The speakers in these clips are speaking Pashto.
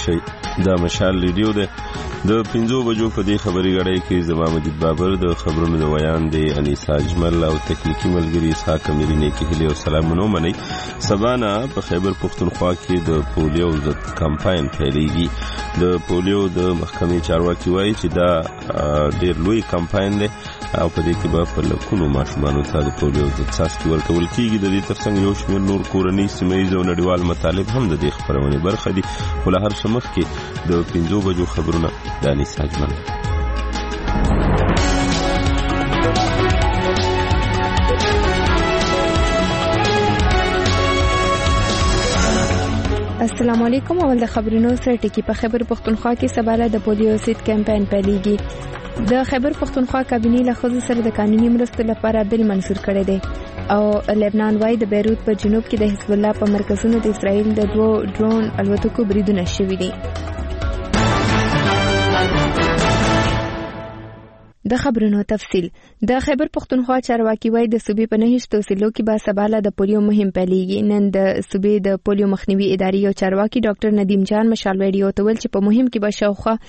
شئ. دا مشال ریډیو ده. د 5 بجو په دې خبري غړی کې زما مجید بابر د خبرونو د ویان دی انیسا اجمل او تکنیکی ملګری اسحاق امیری نه کې هلي او سلامونه منئ. سبانا په خیبر پختونخوا کې د پولیو ضد کمپاین پیلېږي. د پولیو د محکمې چارواکي وایي چې دا ډېر لوی کمپاین دی او په دې کې به په لکونو ماشومانو ته د پولیو ضد څاڅکي ورکول کېږي. د دې ترڅنګ یو شمېر نور کورني سیمه ییز او نړیوال مطالب هم د دې خپرونې برخه دي. خو له هر څه مخکې د 5 بجو خبرونه د انیسا اجمل. السلام علیکم. اول د خبرونو سره ټکی. په خیبر پختونخوا کې سباله د پولیو ضد کمپاین پیلېږي. د خیبر پختونخوا کابینې له ښځو سره د قانوني مرستو لپاره بل منظور کړی دی او لبنان وايي د بیروت په جنوب کې د حزب الله په مرکزونو د اسرائیل د 2 ډرون الوتکو بریدونه شوي دي. د خبرونو تفصیل. د خیبر پختونخوا چارواکي وایي د صوبې په 9 ضلعو کې به سباله د پولیو مهم پیلېږي. نن د صوبې د پولیو مخنیوي ادارې او چارواکي ډاکټر ندیم جان مشال ویډیو ته ویل چې په مهم کې به شاوخوا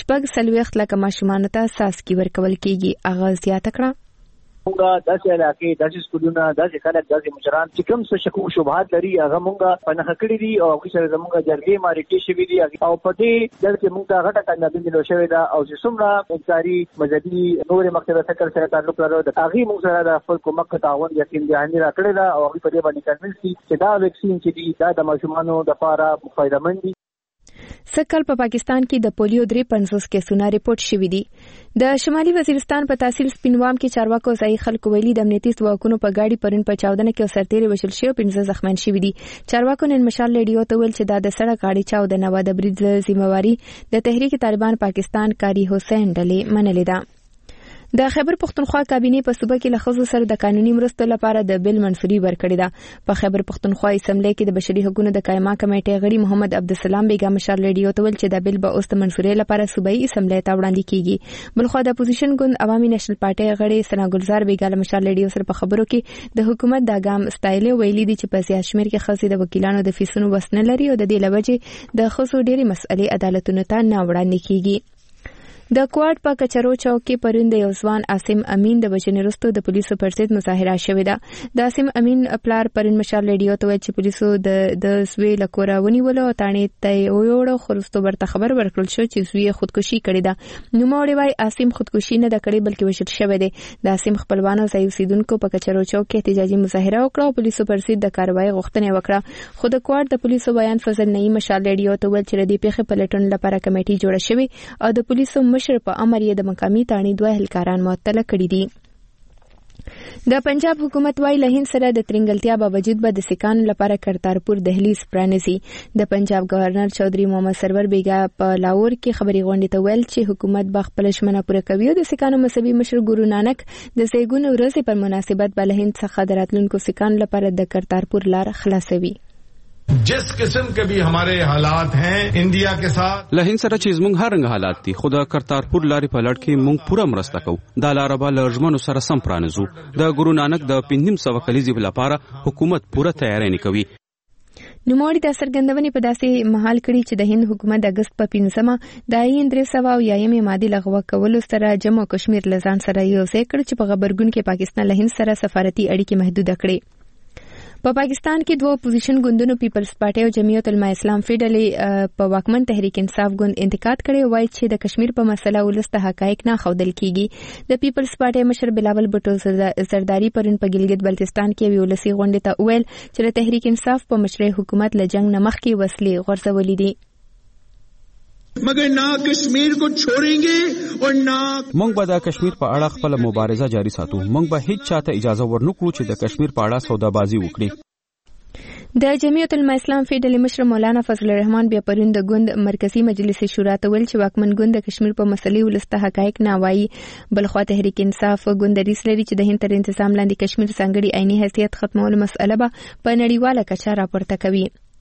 40 لکه ماشومانو ته څاڅکي ورکول کېږي. هغه زیاته کړه مونږه داسې علاقې داسې سکولونه داسې خلک داسې مشران چې کوم څه شکوک شبهات لري هغه مونږه په نښه کړي دي او هغوی سره زمونږ جرګې معرفي شوي دي او په دې ډول کې مونږ ته غټه کامیابي ملو شوې ده او چې څومره انصاري مذهبي نورې مکتبه فکر سره تعلق لري د هغې مونږ سره د خپل کومک تعاون یقین دهاني راکړې ده او هغوی په دې باندې کنفرنس دي چې دا ویکسین چې دي دا د ماشومانو دپاره فایدهمند دي. سکل په پاکستان کې د پولیو 53 کیسونه ریپورت شوي دي. د شمالي وزیرستان په تحصیل سپینوام کې چارواکو ځای خلکو ویلي د امنیتي ځواکونو په گاډي پرون په 14 کې سرتیري وشل شو 15 زخمیان شوي دي. چارواکو نن مشال ریډیو ته ویل چې دا د سړک غاډي چاودنه و د برید ذمہواری د تحریک طالبان پاکستان کاری حسین ډلې منلې ده. د خیبر پختونخوا کابینې په صوبه کې له ښځو سره د قانوني مرستو لپاره د بل منصوري ورکړې ده. په خیبر پختونخوا اسمبلی کې د بشري حقوقو د قائمه کمیټې غړي محمد عبدالسلام بیگم مشال ریډیو ته ویل چې د بل به اوس د منصوري لپاره صوبایي اسمبلی ته وړاندې کیږي. بلخوا د اپوزیشن ګوند عوامي نېشنل پارټي غړي ثنا ګلزار بیگم مشال ریډیو سره په خبرو کې د حکومت د ګام ستایلې ویلي دي چې په زیات شمېر کې ښځې د وکیلانو د فیسونو وس نه لري او د دې له وجې د ښځو ډېرې مسئلې عدالتونو ته نه وړاندې کیږي. د کوارد په کچرو چوک کې پرون د یو ځوان عاصم امین د بچنې وروسته د پولیسو پر ضد مظاهره شوې ده. د عاصم امین پلار پرون مشال ریډیو ته ویل چې پولیسو د زوی له کوره ونیولو او تاڼې ته یې ویوړو خو وروسته ورته خبر ورکړل شو چې زوی یې خودکشي کړې ده. نوموړی وایي عاصم خودکشي نه ده کړې بلکې وژل شوی دی. د عاصم خپلوانو ځای اوسېدونکو په کچرو چوک کې احتجاجي مظاهره وکړه او پولیسو پر ضد د کاروایي غوښتنه وکړه. خو د کوارد د پولیسو بیان فضل نعیم مشال ریډیو ته ویل چې د دې پیښې په لټون لپاره کمیټې جوړه شوې او د پولیسو مشر په امر یې د مقامي تاڼې 2 اهلکاران معطله کړي دي. د پنجاب حکومت وايي له هند سره د ترنګلتیا باوجود به د سکانو لپاره کرتارپور دهلیز پرانیزي. د پنجاب گورنر چودھری محمد سرور بیگا په لاهور کې خبري غونډې ته ویل چې حکومت به خپل ژمنه پوره کوي او د سکانو مذهبي مشر ګورو نانک د زیږون ورځې پر مناسبت به له هند څخه د راتلونکو سکانو لپاره د کرتارپور لار خلاصوي. जिस किस्म के भी हमारे हालात हैं इंडिया के साथ له هند سره چې زموږ هر رنګ حالات دي خو د کرتارپور لارې په لړ کې موږ پوره مرسته کوو. دا لاره به له ژمنو سره سم پرانیزو. د ګورو نانک د 500 کلیزې لپاره حکومت پوره تیاری نه کوي. نوموړي د څرګندونې په داسې مهال کړي چې د هند حکومت د اگست په 15 د آئین 300 ماده لغوه کولو سره جموں کشمیر لزان سره یو ځای کړ چې په غبرګون کې پاکستان له هند سره سفارتي اړیکې محدود کړي. په پاکستان کې 2 اپوزیشن ګوندونو پیپلز پارټي او جمعیت علماء اسلام فیډلې په واکمن تحریک انصاف ګوند انتقاد کړي وایي چې د کشمیر په مسله ولسته حقایق نه ښودل کیږي. د پیپلز پارټي مشر بلاول بټو زرداری پرون په ګلګت بلتستان کې ولسی غونډه ته ویل چې د تحریک انصاف په مشرۍ حکومت له جنگ نه مخکې وسلې غورځولې دي. مگر نہ کشمیر کو چھوڑेंगे اور نہ مونږ به د کشمیر په اړه خپل مبارزه جاری ساتو. مونږ به هیڅ چاته اجازه ورنکړو چې د کشمیر په اړه سودابازي وکړي. د جمعیت علماء اسلام فیډلې مشر مولانا فضل الرحمن بیا پرون د ګوند مرکزی مجلس شورا ته ویل چې واکمن ګوند د کشمیر په مسلې ولسته حقایق نه وایي. بلخوا تحریک انصاف ګوند ریس لري چې د هند تر انتظام لاندې کشمیر ځانګړي عیني حیثیت ختمولو مسأله به په نړیواله کچه راپورته کوي.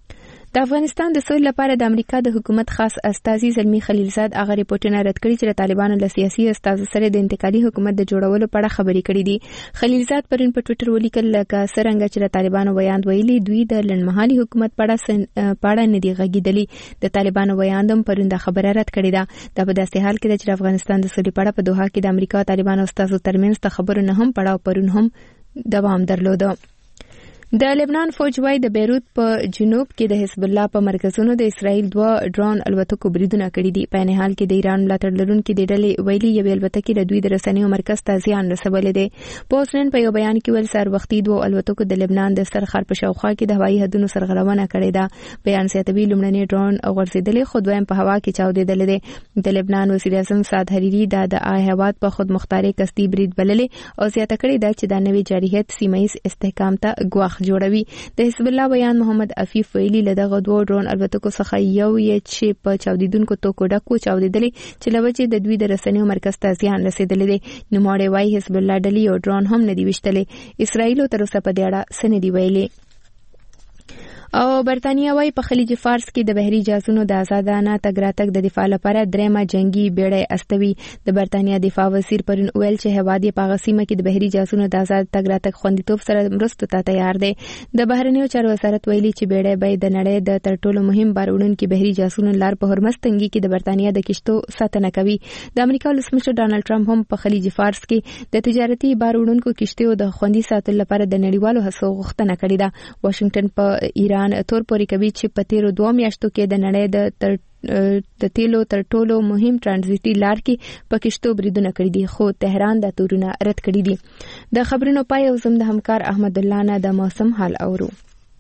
د افغانستان د سولې لپاره د امریکا د حکومت خاص استازي زلمی خلیلزاد هغه ریپورتونه رد کړي چې د طالبانو له سیاسي استازو سره د انتقالي حکومت د جوړولو په اړه خبرې کړې دي. خلیلزاد پرون په ټوئیټر ولیکل لکه څرنګه چې د طالبانو ویاند ویلي دوی د لنډمهالي حکومت په اړه نه دي غږیدلي. د طالبانو ویاندم پرون د خبره رد کړې ده. دا په داسې حال کې چې افغانستان د سولې په اړه په دوحه کې د امریکا او طالبانو استازو ترمنځ د خبرو نه هم پړاو پرون هم دوام درلوده. د لبنان فوج وايي د بیروت په جنوب کې د حزب الله په مرکزونو د اسرائیل 2 ډرون الوتکو بریدونه کړي دي. په نه حال کې د ایران ملاتړ لرونکي د ډلې ویلي یو الوتکې له دوی د رسنیو مرکز ته زیان رسولې ده. پوسټن په یو بیان کې ویل سر وختي 2 الوتکو د لبنان د سرخر په شاوخوا کې د هوایي حدونو سرغړونه کړې ده. بیان زیاتوي لومړنی ډرون غورځېدلې خو دویم په هوا کې چاودېدل دي. د لبنان وزیر اعظم سعد حریری د هیواد په خود مختاري قصدي برید بللې او زیاته کړې ده چې د نوې جارحیت سیمه ییز استحکام ته ګواښ جوړوي. د حزب الله بیان محمد عفیف ویلي له دغه 2 ډرون الوتکو څخه یو یې چې په چاودیدونکو توکو ډکو چاودیدلې چې لوجه د دوی د رسنیو مرکز ته زیان رسیدلې دي. نوموړی وايي حزب الله ډلې یو ډرون هم نه دی وشتلې. اسرائیل تر اوسه په دې اړه څه نه دی ویلي. او برتانیا وايي په خلیج فارس کې د بحري جهازونو د آزادانه تګ راتګ د دفاع لپاره درېمه جنگي بیړۍ استوي. د برتانیا دفاع وزیر پرون ویل چې هواد یې په غسیمه کې د بحري جهازونو د آزاد تګ راتګ خوندیتوب سره مرستو ته تیار دی. د بهرنیو چارو وزارت ویلي چې بیړۍ به د نړۍ د تر ټولو مهم بار وړونکي بحري جهازونو لار په هرمز تنګي کې د برتانیا د کشتو ساتنه کوي. د امریکا ولسمشر ډانلډ ټرمپ هم په خلیج فارس کې د تجارتي بار وړونکو کشتیو د خوندي ساتلو لپاره د نړیوالو هڅو غوښتنه کړې ده. واشنگټن په ایران تور پورې کوي چې په تیرو 2 میاشتو کې د نړۍ د تیلو تر ټولو مهم ترانزیتي لار کې په کشتو بریدونه کړي دي خو تهران د تورونه رد کړي دي. د خبرونو پای او زم د همکار احمد الله نه د موسم حال اورو.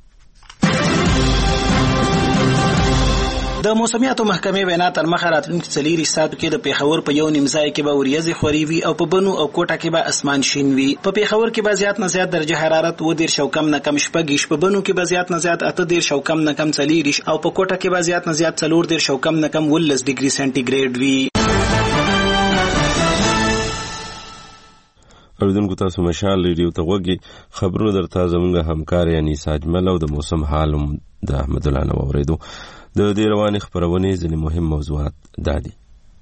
د موسمیاتو محکمې وینا تر مخه راتلونکي 4 ساعتو کې د پیښور په یو نیمځای کې به وریځې خوري وي او په بنو او کوټه کې به اسمان شین وي. په پیښور کې به زیات نه زیات درجه حرارت 10 او کم نه کم 14، په بنو کې به زیات نه زیات 18 او کم نه کم 40 او په کوټه کې به زیات نه زیات 14 او کم نه کم 19 ډیګري سنټیګریډ وي. اوریدونکو تاسو مشال ریډیو ته وګورئ. خبرونه درته زموږ همکار یعنی ساجمل او د موسم حال د احمد الله نو اوریدو. د دې روانې خبرونې ځینې مهم موضوعات دادي.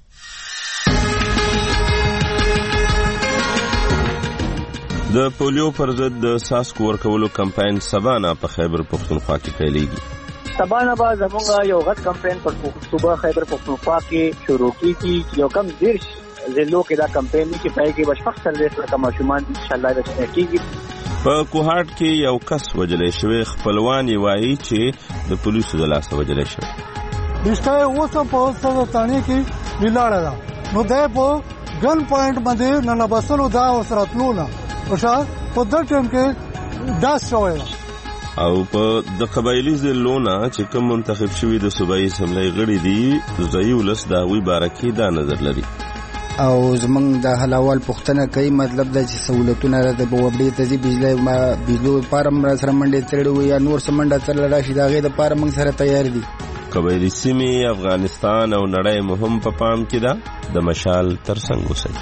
د پولیو پر ضد د څاڅکو ورکولو کمپاین سبا په خیبر پښتونخوا کې پیلېږي. سبا نه به زموږ یو غټ کمپاین پر صوبه خیبر پښتونخوا کې شروع کیږي. یو کم ډیر ضلعو کې دا کمپاین کې پای کې بشپړ سرویس لکه ماشومان ان شاء الله رسنه کیږي. په کوهاټ کې یو کس وجلې شوی خپلوان یې وایي چې د پولیسو د لاسه وجلې شوی. دشته اوسه په اوسه تانه کې ویلاړه ده نو ده په ګن پوینټ باندې نه بسلو دا وسرتلو نه اوسه په د ټیم کې داس شوی. او په د قبایلی ضلعونه چې کوم منتخب شوی د صوبایي اسمبلی غړي دي ځای ولس دا وی بارکي دا نظر لري. او زمنګ د حلال پختنه کوي مطلب د چې سہولتونه د بوبډي تزي بجلی فارم را سره منډه تړو یا نور سمنډه تر راشي دا غي د فارم موږ سره تیار دي. قبایلی سیمې افغانستان او نړۍ مهم په پام کې ده. د مشال ترڅنګ اوسئ.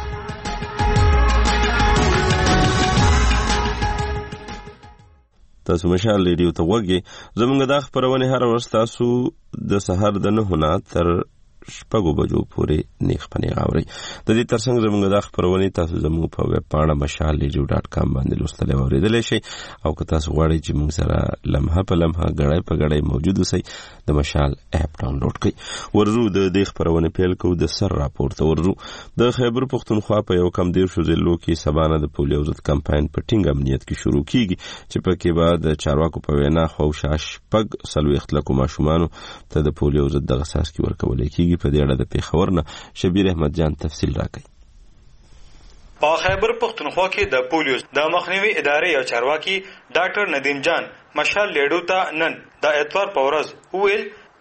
تاسو مشال ریډیو ته وګورئ. زموږ د خبرونه هر ورځ تاسو د سحر د 9 تر 6 بجو پورې نیخ پنی غاوري. د دې ترڅنګ زموږ د خبرونه تاسو زموږ په ویب پاڼه mashalradio.com باندې لوستل او اوریدل شي. او که تاسو غواړئ چې موږ سره لمحه په لمحه غړای په غړای موجود اوسئ د مشال اپ ډاونلوډ کړئ. ورزو د دې خبرونه پیل کو د سر راپور ته ورزو. د خیبر پښتونخوا په یو کم دیر شو ضلعو کې سبانه د پولیو ضد کمپاین په ټینګ امنیت کې شروع کیږي چې په کې بعد چارواکو په وینا خو شاش پګ سلويخت لکو ماشومان ته د پولیو ضد د غساس کې ورکول کیږي. په دې اړه د پیښور نه شبیر احمد جان تفصیل راکړي. په خیبر پښتونخوا کې د پولیو د مخنیوي ادارې یو چارواکي ډاکټر ندیم جان مشال لیډو ته نن د اتوار په ورځ ویل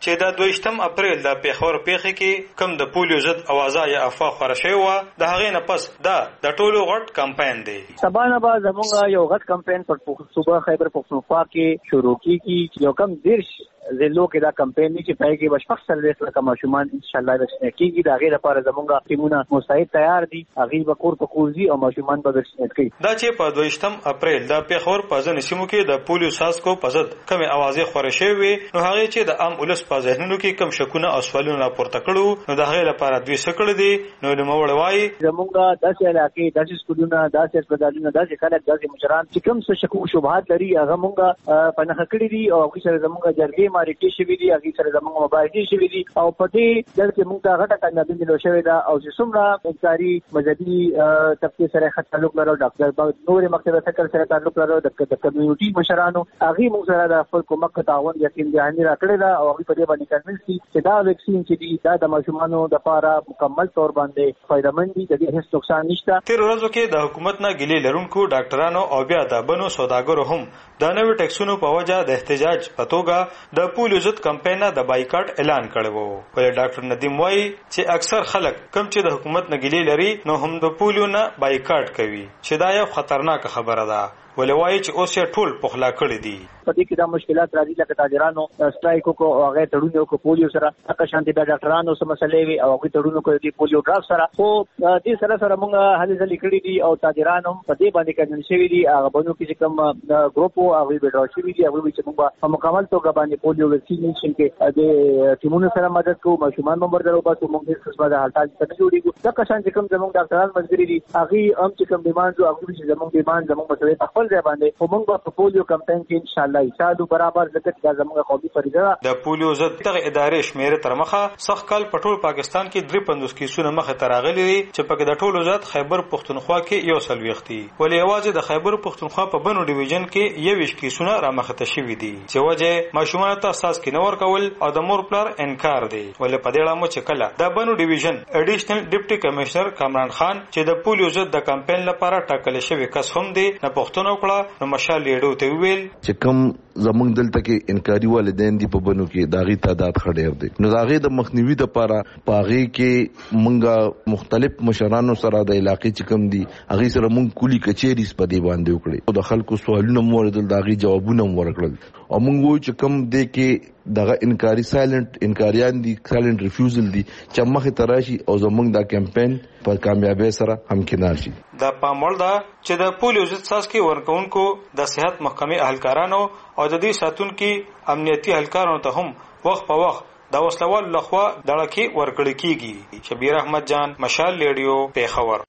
چې د 22 اپریل د پیښور پیښې کې کم د پولیو ضد اوازه یا افوا خپره شوې وه د هغې نه پس دا د ټولو غټ کمپاین دی. سبا نه به زموږ یو غټ کمپاین پر صوبه خیبر پختونخوا کې شروع کیږي چې یو کم 10 ضلعو کې دا کمپاین دی چې پای کې بشپړ سرویس لکه ماشومان ان شاء الله وکسینیټ کیږي. دا غیر لپاره زموږ ټیمونه مستعد تیار دي، هغه به کور په کور ځي او ماشومان به وکسینیټ کوي. دا چې په 22 اپریل د پیښور په ځینو سیمو کې د پولیو ساسکو په ضد کمې اوازې خپرې شوې نو هغه چې د عام ولس په ذهنونو کې کم شکونه او سوالونه راپورته کړو نو د هغې لپاره دوی څه کړي دي. نو نوموړی وایي زموږ داسې علاقې داسې سکولونه داسې هسپتالونه داسې خلک داسې مشران چې کوم څه شکوک شبهات لري هغه موږ په نښه کړي دي او هغوی سره زموږ جرګې مارکې شوي دي، هغوی سره زموږ مباحثې شوي دي او په دې ډول کې موږ ته غټه کامیابي ملو شوې ده. او چې څومره انکاري مذهبي طبقې سره ښه تعلق لرو، ډاکټر نورې مکتب فکر سره تعلق لرو، د کمیونټي مشرانو هغوی موږ سره د خپل کومک تعاون یقین دهاني راکړې ده او هغوی په دې باندې کنوینس دي چې دا ویکسین چې دي دا د ماشومانو لپاره مکمل طور باندې فایدهمند دي، د دې هیڅ نقصان نشته. تیر ورځو کې د حکومت نه ګیلې لرونکو ډاکټرانو او بیا د بنو سوداګرو هم د نوې ټیکسونو په وجه د احتجاج په توګه د پولیو ضد کمپاین د بایکاټ اعلان کړی و. ولې ډاکټر ندیم وایي چې اکثر خلک کم چې د حکومت نه ګیلې لري نو هم د پولیو نه بایکاټ کوي چې دا یو خطرناک خبره ده. ولې وایي چې اوس یې ټول پخلا کړي دي. په دې کې دا مشکلات راځي لکه تاجرانو سټرایک وکړو او هغه تړون وکړو پولیو سره، هغه شانتي د ډاکټرانو سره مسلې وي او هغه تړون وکړو د پولیو ډراپ سره. خو دې سره موږ هلي ځلې کړي دي او تاجرانو په دې باندې کنن شوی دي. هغه بنو کې چې کوم ګروپ او هغه به ډراپ شوی دي، هغه چې موږ په مکمل توګه باندې پولیو ویکسینیشن کې د ټیمونو سره مدد کوو، ماشومان ممبر درو باسو، موږ هیڅ قسمه د حالات څخه جوړیږو. دا کسان چې کوم زموږ ډاکټران مزګری دي هغه هم چې کوم ډیماند او هغه چې زموږ ډیماند زموږ مسوي په خپل ځای باندې موږ په پولیو کمپاین کې ان شاء الله ایشادو برابر زکات د زموږ قومي فریضه ده. د پولیو ضد دغه ادارې شمیر تر مخه سخت کال په ټول پاکستان کې 53 کیسونه مخه تراغلي دي چې پکې د ټولو ذات خیبر پختونخوا کې یو سلويختي. ولې یوازې د خیبر پختونخوا په بنو ډیویژن کې 21 کیسونه را مخه شوي دي چې وجه ماشومان ته اساس کې نور کول او د مور پلار انکار دی. ولې په دې اړه مو چې کله د بنو ډیویژن اډیشنل ډیپټي کمشنر کامران خان چې د پولیو ضد د کمپاین لپاره ټاکل شوی کس هم دی نه پښتون وکړه نو مشال لیډو ته ویل چې کوم زمونږ دلته کې انکاري والدین دي په بنو کې داغي تعداد خډیر دي. نو داغي د مخنیوي لپاره پاغي کې مونږه مختلف مشرانو سره د علاقې چې کوم دي هغه سره مونږ کلی کچېری سپدی باندې وکړي او د خلکو سوالونه موردل داغي جوابونه ورکړل او مونږ وو چې کوم دې کې دغه انکاری سایلنت انکاریان دي، سایلنت ریفیوزل دي چې مخه تراشي او زمونږ دا کمپاین په کامیابی سره همکنار شي. دا پاموړ دا چې د پولیو ضد ساسکي ورکوونکو د صحت محکمې اهلکارانو او د دې ساتونکو امنیتي اهلکارانو ته هم وخت په وخت دا وسلوال لخوا دړکې ورکړل کیږي. شبیر احمد جان، مشال ریډیو، پیښور.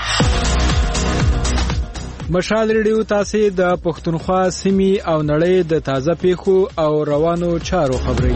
مشال ریډیو تاسو د پښتونخوا سیمې او نړۍ د تازه پیښو او روانو چارو خبري.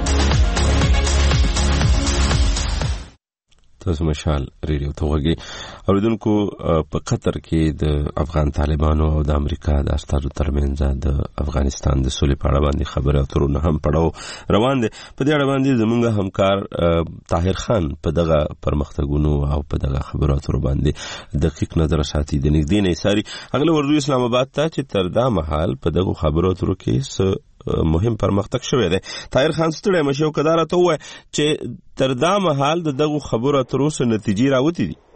تاسو مشال ریډیو ته وګورئ. اوریدونکو په قطر کې د افغان طالبانو او د امریکا د استازو ترمنځ د افغانستان د سولې په اړه باندې خبرې اترونه هم پړاو روان دي. په دې اړه باندې زموږ همکار طاهر خان په دغه پرمختګونو او په دغه خبرو اترو باندې دقیق نظر ساتي. د نږدې نه ساري اغله ورځو اسلام آباد ته چې تر دا مهال په دغه خبرو اترو کې مهم پرمختګ شوی دی. طاهر خان ستړی مشو کدار ته وای چې تر دا مهال دغه خبرو اترو سره نتیجې راوتی دي.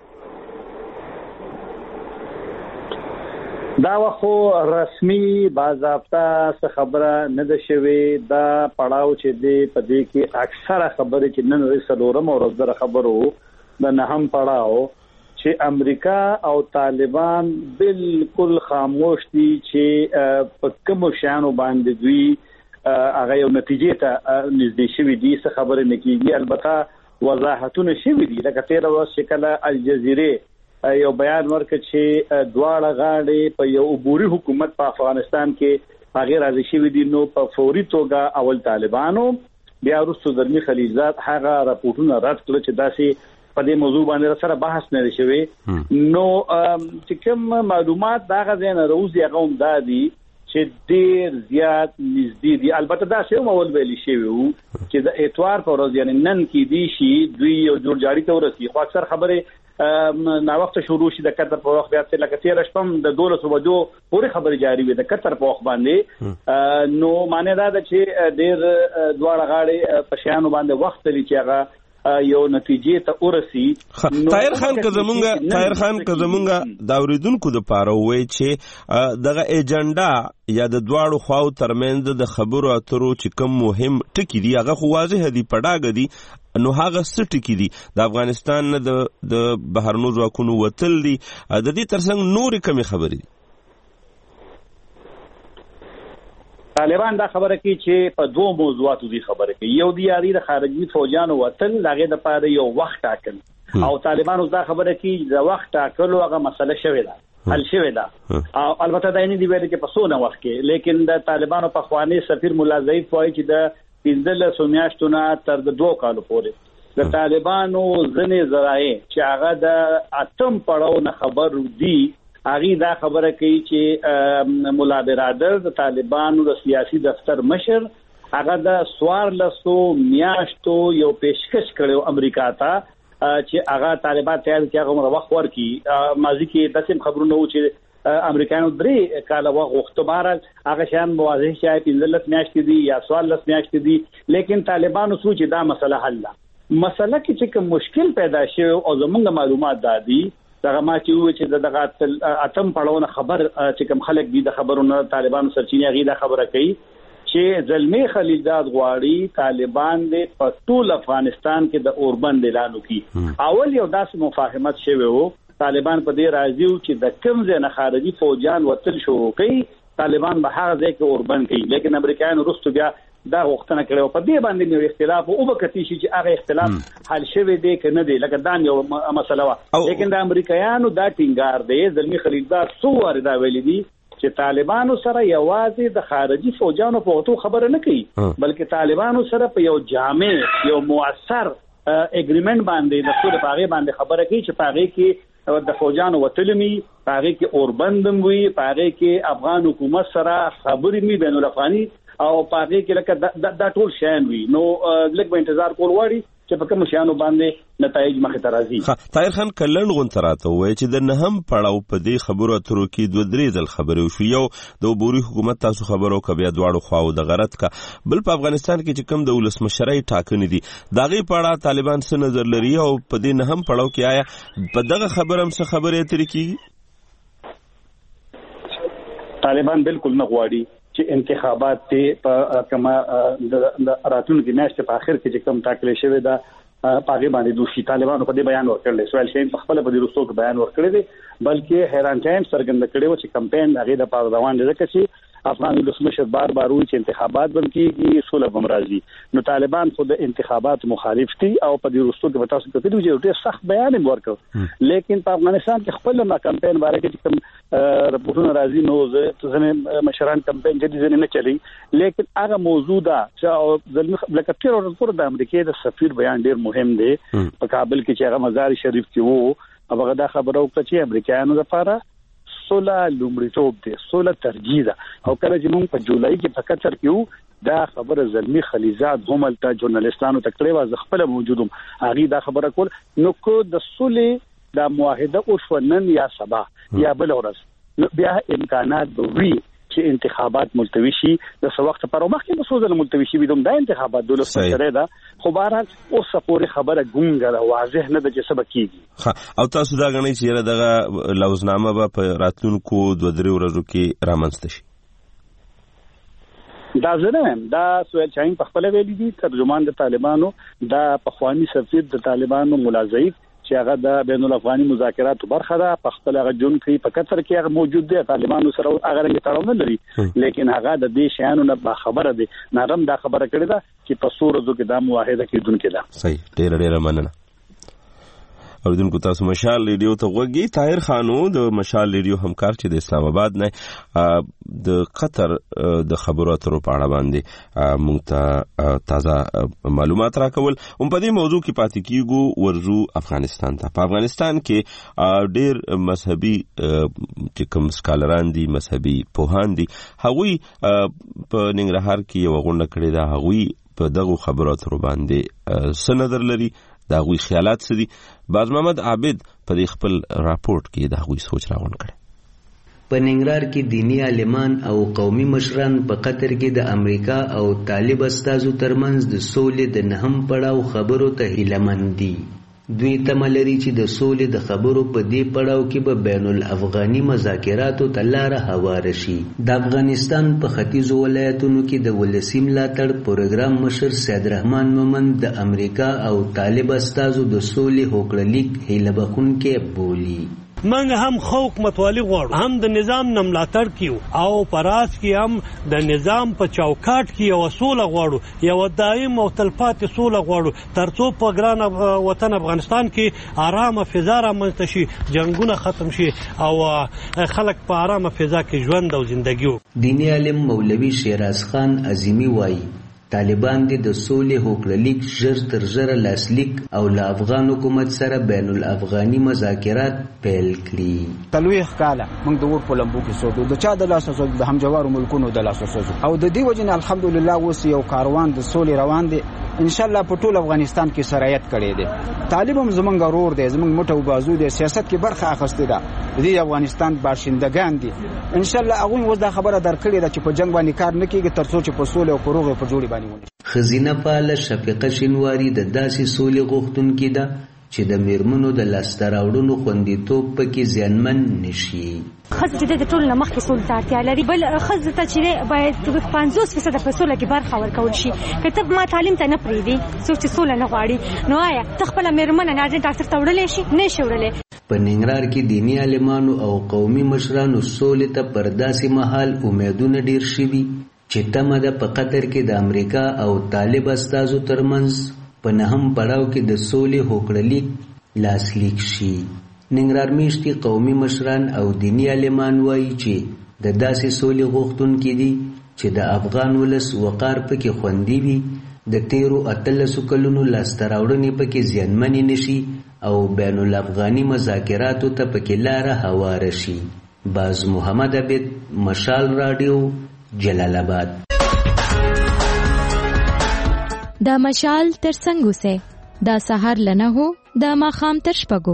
دا خو رسمي باضابطه خبره نه ده شوی. دا پړاو چې دی په دې کې اکثره خبرې چې نن رسولورم او زره خبرو د نه هم پړاو چې امریکا او طالبان بالکل خاموش دي چې په کوم شانو باندې دوی هغه یو نتیجې ته نږدې شوي دي. څه خبره نه کیږي. البته وضاحتونه شوي دي لکه تیر ورځ شکل الجزیره یو بیان ورکړ چې دواړه غاړې په یو عبوري حکومت په افغانستان کې هغه راځي شوي دي. نو په فوري توګه اول طالبانو بیا وروسته زلمی خلیلزاد هغه راپورټونه رد کړل چې داسې په دې موضوع باندې سره بحث نه شوی. نو چې کوم معلومات دا غزين روزي هغه هم دادي چې ډیر زیات نږدې دي. البته دا څه مول ویل شي وو چې د اتوار پر ورځ یعنی نن کې دي شي دوی یو جوړ جاړي ته ورسي. خو اکثر خبره نا وخت شروع شي د قطر په وخت بیا څه لکه 13 شپم د 12 بجو پورې خبره جاری وي د قطر په وخت باندې. نو معنی دا ده چې ډیر دواړه غاړي په شیانو باندې وخت لري چې هغه یو نتیجې ته ورسي. طاهر خان که زمونږ دا اوریدونکو د پاره وای چې دغه ایجنډا یا د دواړو خواو ترمنځ د خبرو اترو چې کوم مهم ټکی دي هغه خو واضح دي پډاګ دي. نو هغه څه ټکی دي د افغانستان نه د بهرنو ځواکونو وتل دي د دې ترڅنګ نورې کمې خبرې دي. طالبان دا خبره کوي چې په دوه موضوعاتو دي خبره کوي. یو دی یاري د خارجي فوجانو وتل هغه د پاره یو وخت ټاکل او طالبان دا خبره کوي د وخت ټاکلو هغه مسله شوې ده حل شوې ده. او البته دا نه دی ویل چې په څونه وخت کې لیکن د طالبانو په خواني سفیر مولا ضعیف وایي چې د 15 میاشتو نه تر 2 کال پورې د طالبانو ځنې ذرایع چې هغه د اتم پړاو نه خبر دي هغه دا خبره کوي چې مولا برادر د طالبانو د سیاسي دفتر مشر هغه د 1400 میاشتو یو پیشکش کړو امریکا ته چې هغه طالبان ته چې هغه وخت ورکي. ماضي کې داسې خبرونه و چې امریکایانو 3 کال وخت بهر هغه شان مواضح شای 15 میاشتې دي یا 14 میاشتې دي. لیکن طالبانو سوچ دا مسله حل مسله کې چې کوم مشکل پیدا شي او زموږ معلومات دادي دغه ما چې و چې دغه اتم پړاو نه خبر چې کوم خلک دي د خبرونو طالبانو سرچینه غي دا خبره کوي چې زلمی خلیلزاد غواړي طالبان د ټول افغانستان کې د اوربند اعلان وکړي. اول یو داسې مفاهمت شوی وو طالبان په دې راضي وو چې د کوم ځای نه خارجي فوجان وتل شروع کړي طالبان به هغه ځای کې اوربند کوي. لیکن امریکایانو وروسته بیا دا وختونه کړو په دې باندې نو اختلاف او وکړي چې هغه اختلاف حل شوی دی کنه دی لکه دا یو مسله وا. لیکن د امریکایانو دا ټینګار دی زلمی خلیلزاد څو واره دا ویلي دي چې طالبانو سره یوازې د خارجي فوجانو په وټو خبره نه کوي بلکې طالبانو سره په یو جامع یو مؤثر اګریمنت باندې د ټول باغې باندې خبره کوي چې باغې کې د فوجانو وتلمي باغې کې اوربندم وي باغې کې افغان حکومت سره خبرې می بین الافغاني او پاره کې لکه دا ټول شان وي. نو لږ به انتظار کول وړي چې په کوم شانو باندې نتایج مخې ته راځي. طاهر خان کلن غون تراته وای چې د نهم پړاو په دې خبرو اترو کې 2-3 ځل خبرې وشو. یو د عبوري حکومت تاسو خبرو کبه دواړو خواو د غرض کا بل په افغانستان کې چې کوم د ولسمشرۍ ټاکنې دي داغه پړا طالبان څه نظر لري او په دې نهم پړاو کې آیا په دغه خبرم څه خبرې اترې کیږي؟ طالبان بالکل نه غواړي چې انتخابات ته په کما د راتلونکي میاشتې په اخر کې چې کوم ټاکل شوی دا پاګې باندې دوشي طالبانو په دې بیان ورکړل. سوال شین په خپل په دې رسو کې بیان ورکړی دی بلکې حیرانتیا څرګنده کړې و چې کمپاین هغه د پاره روان دي چې افغان ولسمشر بار وایي چې انتخابات بلکې سوله بمرازي. نو طالبان خود انتخابات مخالف دي او په دې رسو کې تاسو ته دې یو ډېر سخت بیان ورکړ. لیکن په افغانستان کې خپل ما کمپاین باره کې کوم رپورټونه راځي نو ځنه مشران کمپاین جدي ځنه نه چلی. لیکن هغه موضوع دا چې زلمی لکه تیر ورځ د امریکای د سفیر بیان ډېر مهم دی په کابل کې چې هغه مزار شریف کې وو هغه دا خبره وکړه چې امریکایانو لپاره سوله لومړیتوب دی سوله ترجیح ده. او کله چې موږ په جولای کې په قطر کې دا خبره زلمی خلیلزاد هم ته ژورنالستانو ته کړې و خپل موجودم هغه دا خبره کول نو کو د سولې د معاهده او شونن یا سبا یا بل ورځ بیا امکانات وي چې انتخابات ملتوي شي د څو وخت پر مخکې د سوزل ملتوي شي بدوم د انتخابات دولت سره ده. خو بهرحال اوس پورې خبره ګونګه واضح نه ده چې سبا کیږي. او تاسو دا غنئ چې دغه لوزنامه به په راتلونکو 2-3 ورځو کې رامنځته شي؟ دا زنه دا سوال چاین په خپل ویلي دي ترجمان د طالبانو دا پخوانی سفیر د طالبانو مولا ضعیف چې هغه د بین الافغاني مذاکراتو برخه ده په خپل هغه جون کې په قطر کې هغه موجود دی طالبانو سره هغه رنګ تړاو نه لري لیکن هغه د دې شیانو نه خبره ده نرم دا خبره کړې ده چې په سورزو کې د معاهده کې دونکې ده. صحیح ډېر مننه. اوریدونکو تاسو مشال ریډیو ته غوږی. طاهر خانو د مشال ریډیو همکار چې د اسلام آباد نه د قطر د خبرو اترو په اړه باندې مونږ ته تازه معلومات راکول. هم په دې موضوع کې پاتې کیږو ورزو افغانستان ته. په افغانستان کې ډېر مذهبي چې کوم سکالران دي، مذهبي پوهان دي، هغوی په ننګرهار کې یو غونډه کړې ده. هغوی په دغه خبرو اترو باندې څه نظر لري، د هغوی خیالات څه دي. باز محمد عابد په دې خپل راپورټ کې د هغوی سوچ راغونډ کړی. په ننګرهار کې دینی عالمان او قومي مشران په قطر کې د امریکا او طالب استازو ترمنځ د سولې د نهم پړاو خبرو ته هیلهمند دي. دوی تمه لري چې د سولې د خبرو په دې پړاو کې به بین الافغاني مذاکراتو ته لاره هواره شي. د افغانستان په ختیځو ولایتونو کې د ولسي ملاتړ پروګرام مشر سید رحمان مومند د امریکا او طالب استازو د سولې هوکړه لیک هیله بخښونکی بولي. منګ هم خوک متوالی غواړو، هم د نظام نه ملاتړ کیو او پراس کې هم د نظام په چوکاټ کې یو سوله غواړو، یو دائم او تلپاتې سوله غواړو، ترڅو په ګران وطن افغانستان کې آرامه فضا رامنځته شي، جنگونه ختم شي او خلک په آرامه فضا کې ژوند او زندگی وکړي. دینی عالم مولوي شیراز خان عظیمی وایي طالبان دي د سولې هوکړه لیک ژر تر ژره لاسلیک او له افغان حکومت سره بین الافغاني مذاکرات پیل کړي. تلويخ کاله موږ د ور په لمبو کې سودو د چا د لاسو د همجوارو ملکونو د لاسو سوزو او د دې وجنه الحمدلله اوس یو کاروان د سولې روان دي. ان شاء الله په ټول افغانستان کې سرایت کړي دي. طالب هم زمونږ ورور دی، زمونږ مټو بازو دی، سیاست کې برخه اخیسته ده. د افغانستان باشندگان دي. ان شاء الله هغه وځ دا خبره درکړي ده چې په جنگ باندې کار نه کیږي ترڅو چې په سولې او پروغه په جوړي باندې خزینه پاله شفیقه شینواری د داسې سولې غوښتونکې ده چې د میرمنو د لاسته راوړنو خوندیتوب پکې زیانمن نشي. ښځې چې د ټولو نه مخکې سولې ته اړتیا لري، بل ښځو ته چې باید 50% په سوله کې برخه ورکول شي. که ته ما تعلیم ته نه پرېږدي، څوک چې سوله نه غواړي، نو آیا ته خپله میرمنه نارینه ډاکټر ته وړلی شي؟ نه شي وړلی. په ننګرهار کې دینی عالمانو او قومي مشرانو سولې ته پر داسې مهال امیدونه ډیر شوي چې تمه ده په قطر کې د امریکا او طالب استازو ترمنځ په نهم پړاو کې د سولې هوکړه لیک لاسلیک شي. ننګرهار میشتي قومي مشران او دینی عالمان وایي چې د داسې سولې غوښتونکي دي چې د افغان ولس وقار پکې خوندي وي، د تیرو 18 کلونو لاسته راوړنې پکې زیانمنې نشي او بین الافغاني مذاکراتو ته پکې لاره هواره شي. باز محمد عبد، مشال رادیو، جلال آباد. دا مشال تر څنګه سه دا سحر لنه هو دا ماخام تر شپګو.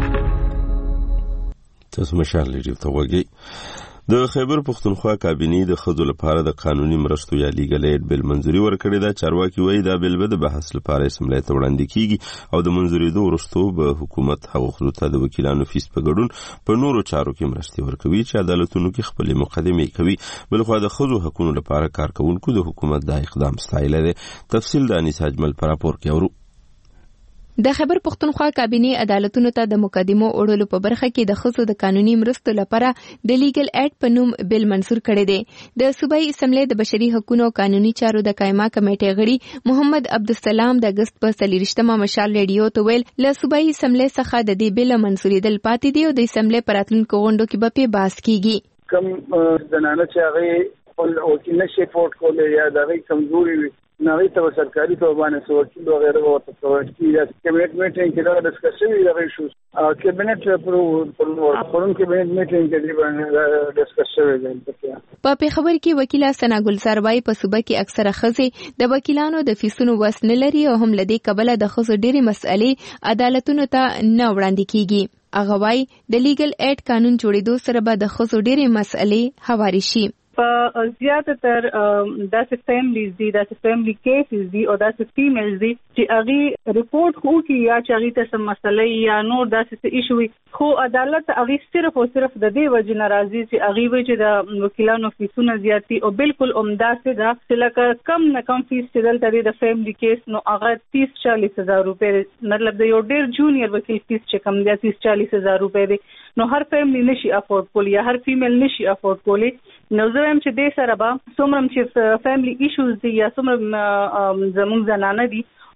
تاسو مشال لري ته وګي. د خیبر پختونخوا کابینې د ښځو لپاره د قانوني مرستو یا لیګل ایډ بل منځوري ورکړې ده. چارواکي وایي دا بل به د بحث لپاره اسمبلی ته وړاندې کیږي او د منځورېدو وروسته به حکومت هغو ښځو ته د وکیلانو فیس په ګډون په نورو چارو کې مرستې ورکوي چې عدالتونو کې خپلې مقدمې کوي. بلخوا د ښځو حقونو لپاره کارکوونکو د حکومت دا اقدام ستایلی دی. تفصیل د انیس اجمل په راپور کې اورو. د خیبر پختونخوا کابینې عدالتونو ته د مقدمو وړلو په برخه کې د ښځو د قانوني مرستو لپاره د لیګل ایډ په نوم بل منظور کړی دی. د صوبایي اسمبلی د بشري حقوقو او قانوني چارو د قائمه کمیټې غړي محمد عبدالسلام د اگست په 23 مشال ریډیو ته ویل له صوبایي اسمبلی څخه د دې بل منظورېدل پاتې دی او د اسمبلی په راتلونکو غونډو کې به په بحث کیږي. کوم زنانه چې هغه خپل وکیل نشي پورټ کولی یا د هغې کمزوري وي نغی ته سرکاري توبانه سو وکیل وغیرہ ورته توجه یا کابینټ میټینګ کې دا ډسکس شوی دا شو کابینټ پرون کابینټ میټینګ کې باندې ډسکس شوی دی. په پیښور کې وکیله ثنا ګل سروای په صوبه کې اکثره ښځې د وکیلانو د فیسونو وس نه لري او هم لدې کبله د ښځو ډېرې مسئلې عدالتونو ته نه وړاندې کیږي. هغه وایي د لیګل ایډ قانون جوړېدو سره به د ښځو ډېرې مسئلې هوارې شي. په زیاته تر داسې فیملیز دي، داسې فیملی کیسز دي او داسې فیمیلز دي چې هغه ریپورت کوي یا چې هغه ته سم مسلې یا نور داسې ایشوي، خو عدالت هغه صرف او صرف د دې وجه ناراضي چې هغه وی چې د وکیلانو فیسونه زیاتی او بالکل عمداسه ده چې لکه کم نه کم فیس چې دلته د فیملی کیس نو هغه 30-40 هزار روپے، مطلب د یو ډیر جونیئر وکیل فیس چې کم دی 30-40 هزار روپے دی، نو هر فیملی نشي افورد کولی یا هر فیمیل نشي افورد کولی. نو زه هم چې دې سره به څومره چې فیملی ایشوز دي یا څومره زموږ زنانه دي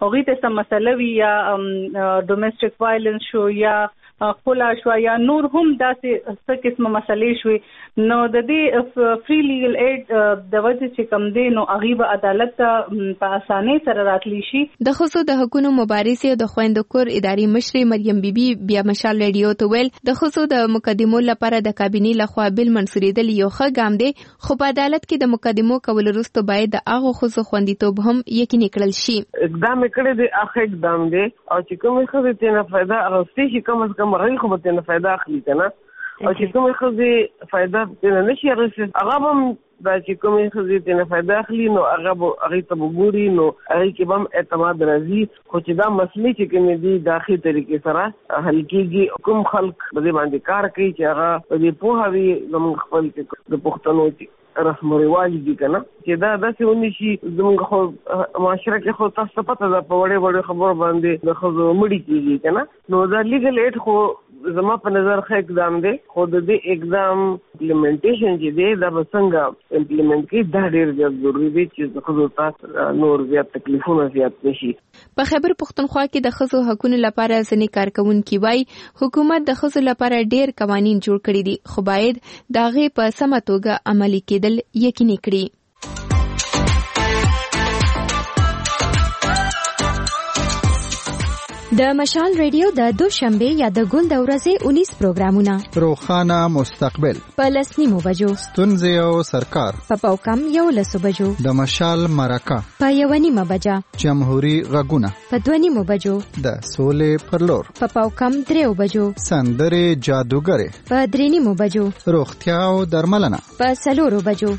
هغه ته سم مسله وی یا ډومېسټک وایلنس شو یا خلا شو یا نور هم داسې څه قسمه مسلې شوې نو د دې فری لیګل ایډ د وجه چې کم دی نو غیب عدالت په اسانۍ سره راتلی شي. د خصوص د حقوقو مبارزې او د خويندو کور اداري مشر مریم بیبي بیا مشال ریډیو ته ویل د خصوص د مقدمو لپاره د کابینې لخوا بل منسوریدل یو ښه ګام دی خو په عدالت کې د مقدمو کول وروسته باید د هغه خصوص خوندیتوب هم یقیني کړل شي. اقدام کړی دی اخر اقدام دی او چې کومه خبره ته نه فائدہ اغوستي شي کم از کم رغی خو به نه فائدہ اخلي کنه او چې کومه خبره فائدہ ته نشي اغوستي هغه هم دا چې کومه خبره ته نه فائدہ اخلي نو هغه ته وګوري نو هغه کې هم اعتماد راځي خو چې دا مسلې چې کومې دي داخلي طریقې سره حل کیږي کوم خلک به باندې کار کوي چې هغه په پوهه وي زموږ خپل د پښتنو رسم و رواج دي کنه چې دا داسې ونی شي زموږ خو معاشره کې خو تاسو پته ده په وړې وړې خبرو باندې د خزو مړی کیږي کنه نو دا لیګل ایډ خو زما په نظر ښه اقدام دی خو د دې اقدام امپلیمنټیشن چې دی دا به څنګه امپلیمنټ کړي دا ډېر ضروري دی چې خزو تاسو نور زیات تکلیفونه زیات نشي. په خیبر پختونخوا کې د خزو حقوقو لپاره ځینې کارکونکي وایي حکومت د خزو لپاره ډېر قوانین جوړ کړي دي خو باید د هغې په سمه توګه عملي کېدل یقیني کړي. د مشال ریډیو د دوشنبه یا د ګل د ورځې 19 پروګرامونه روخانه مستقبل په لسنیمو بجو ستونزې او سرکار په پاوکم یو لسو بجو د مشال مرکه په یو نیمه بجا جمهوریت غږونه په 2 نیمو بجو د سولې پر لور په پاوکم 3 بجو سندرې جادوګرې په 3 نیمو بجو روغتیا او درملنه په 4 بجو.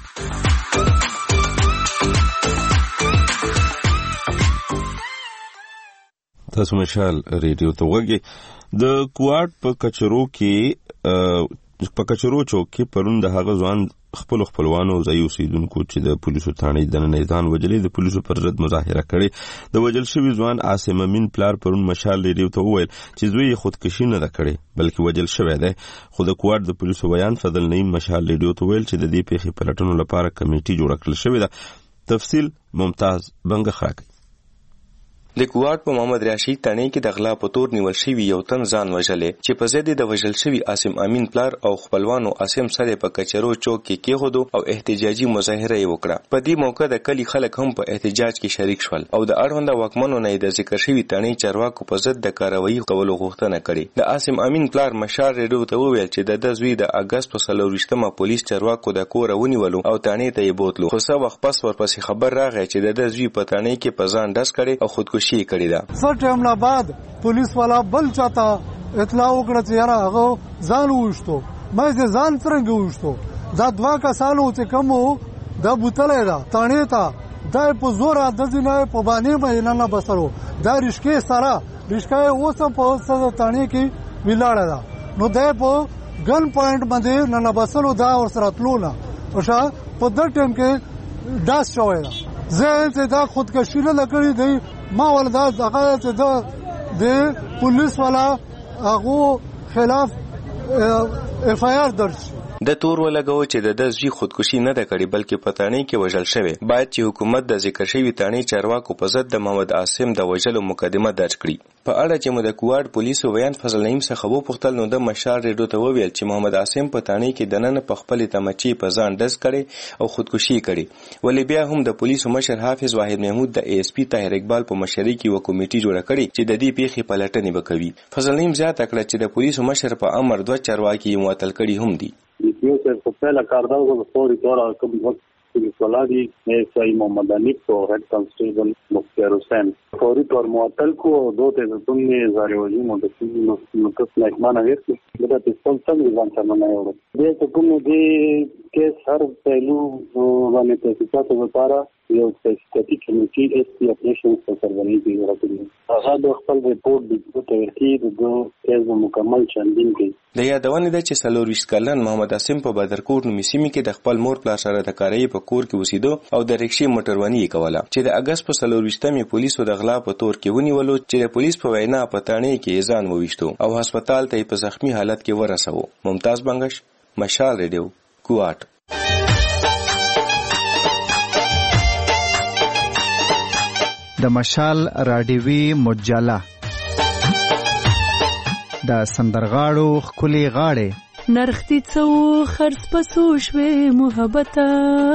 تاسو مشال ریډیو ته وګورئ د کوارټ په کچرو چوک کې پرون د هغه ځوان خپلوانو ځای اوسیدونکو چې د پولیسو تانې دننه ځان وجلې د پولیسو پر ضد مظاهره کړې د وجل شوی ځوان عاصم امین پلار پرون مشال ریډیو ته وویل چې زوی خودکشي نه کړې بلکې وجل شوی دی خو د کوارټ د پولیسو بیان فضل نعیم مشال ریډیو ته ویل چې د دې پیښې پلټنو لپاره کمیټي جوړه کړل شوې ده. تفصیل ممتاز بنګخراک. د کوارټ په محمد راشد تانې کې د غلا په تور نیول شوی یو تن ځان وژلې چې په ضد د وژل شوی عاصم امین پلار او خپلوانو عاصم سره په کچرو چوک کې کېغودو او احتجاجي مظاهره یې وکړه. په دې موقع د کلی خلک هم په احتجاج کې شریک شول او د اړوند واکمنو نه د ذکر شوی تانې چارواکو په ضد د کاروایی کولو غوښتنه کړې. د عاصم امین پلار مشال ریډیو ته وویل چې د زوی د اگست په 24مه پولیس چارواکو د کور ونیولو او تانې ته یې بوتلو خو څه وخت پس ورپسې خبر راغی چې د زوی په تانې کې په ځان ډس کړي او خودکشي کړې ده. سر ټیم لا بعد پولیس والا بل چاته اطلاع وکړه چې یاره هغه ځان وښتو مې ځان څنګه وښتو دا دوا کسانو چې کوم دا بوتلې دا تانې تا دا په زور د ځینې په باندې مې نه بسرو دا رشکې سره رشکې اوس په سره تانې کې ویلاړه ده نو دا په ګن پوینټ باندې نه بسرو دا ور سره تلونه او شا په د ټیم کې داس شوی دا زه چې دا خودکشي نه کړې دی ما ولدا هغه چې د پولیس والا هغه خلاف اف آی آر درج د تور ولګو چې د زوی خودکشي نه ده کړې بلکې په تانې کې وژل شوی. باید چې حکومت د ذکر شوی تانې چارواکو په ضد د محمد عاصم د وژلو مقدمه درج کړي. په اړه چې مو د کوارټ پولیسو بیان فضل نعیم څخه وپوښتل نو د مشال ریډیو ته وویل چې محمد عاصم په تانې کې دننه په خپل تمچې په ځان ډز کړي او خودکشي کړي. ولې بیا هم د پولیسو مشر حافظ واحد محمود د ای اس پی طاهر اقبال په مشرۍ کې یو کمیټي جوړه کړي چې د دې پیښې پلټنې وکوي. فضل نعیم زیاته کړه چې د پولیسو مشر په امر 2 چارواکي معطل کړي هم دي. Yo se fue la carga con los auditores como Solari es محمد حنیف को हेड कांस्टेबल मुख्तार हुसैन फौरी तौर मुअत्तल को 2 तुमने जारी वजी मुतस लाइकमान अगर बता पिस्तौल तक निजाम चलना है और दे तो तुमने दे के हर पहलू वाले तहकीकात वतारा यो तहकीकाती कमेटी एस पी ऑपरेशन को सरबराही की जरूरत है هغه خپل ریپورت د ترتیب د کیس مکمل چندین کې د یادونه ده چې 24 کلن محمد عاصم په بدرکوټ نومي سیمه کې د خپل مور پلار سره د کاري په کور کې اوسېدو او د رکشې موټرواني کوله چې د اگست په 24مې پولیسو د غلا په تور کې ونیولو چې د پولیس په وینا په تانې کې ځان وويشتو او هسپتال ته په زخمی حالت کې ورساو. ممتاز بنگش مشال ریډیو کوارټ. د مشال راډیوي مجله، د سندرغاړو ښکلي غاړې، نرختی څو خرڅ پسو شوې محبته،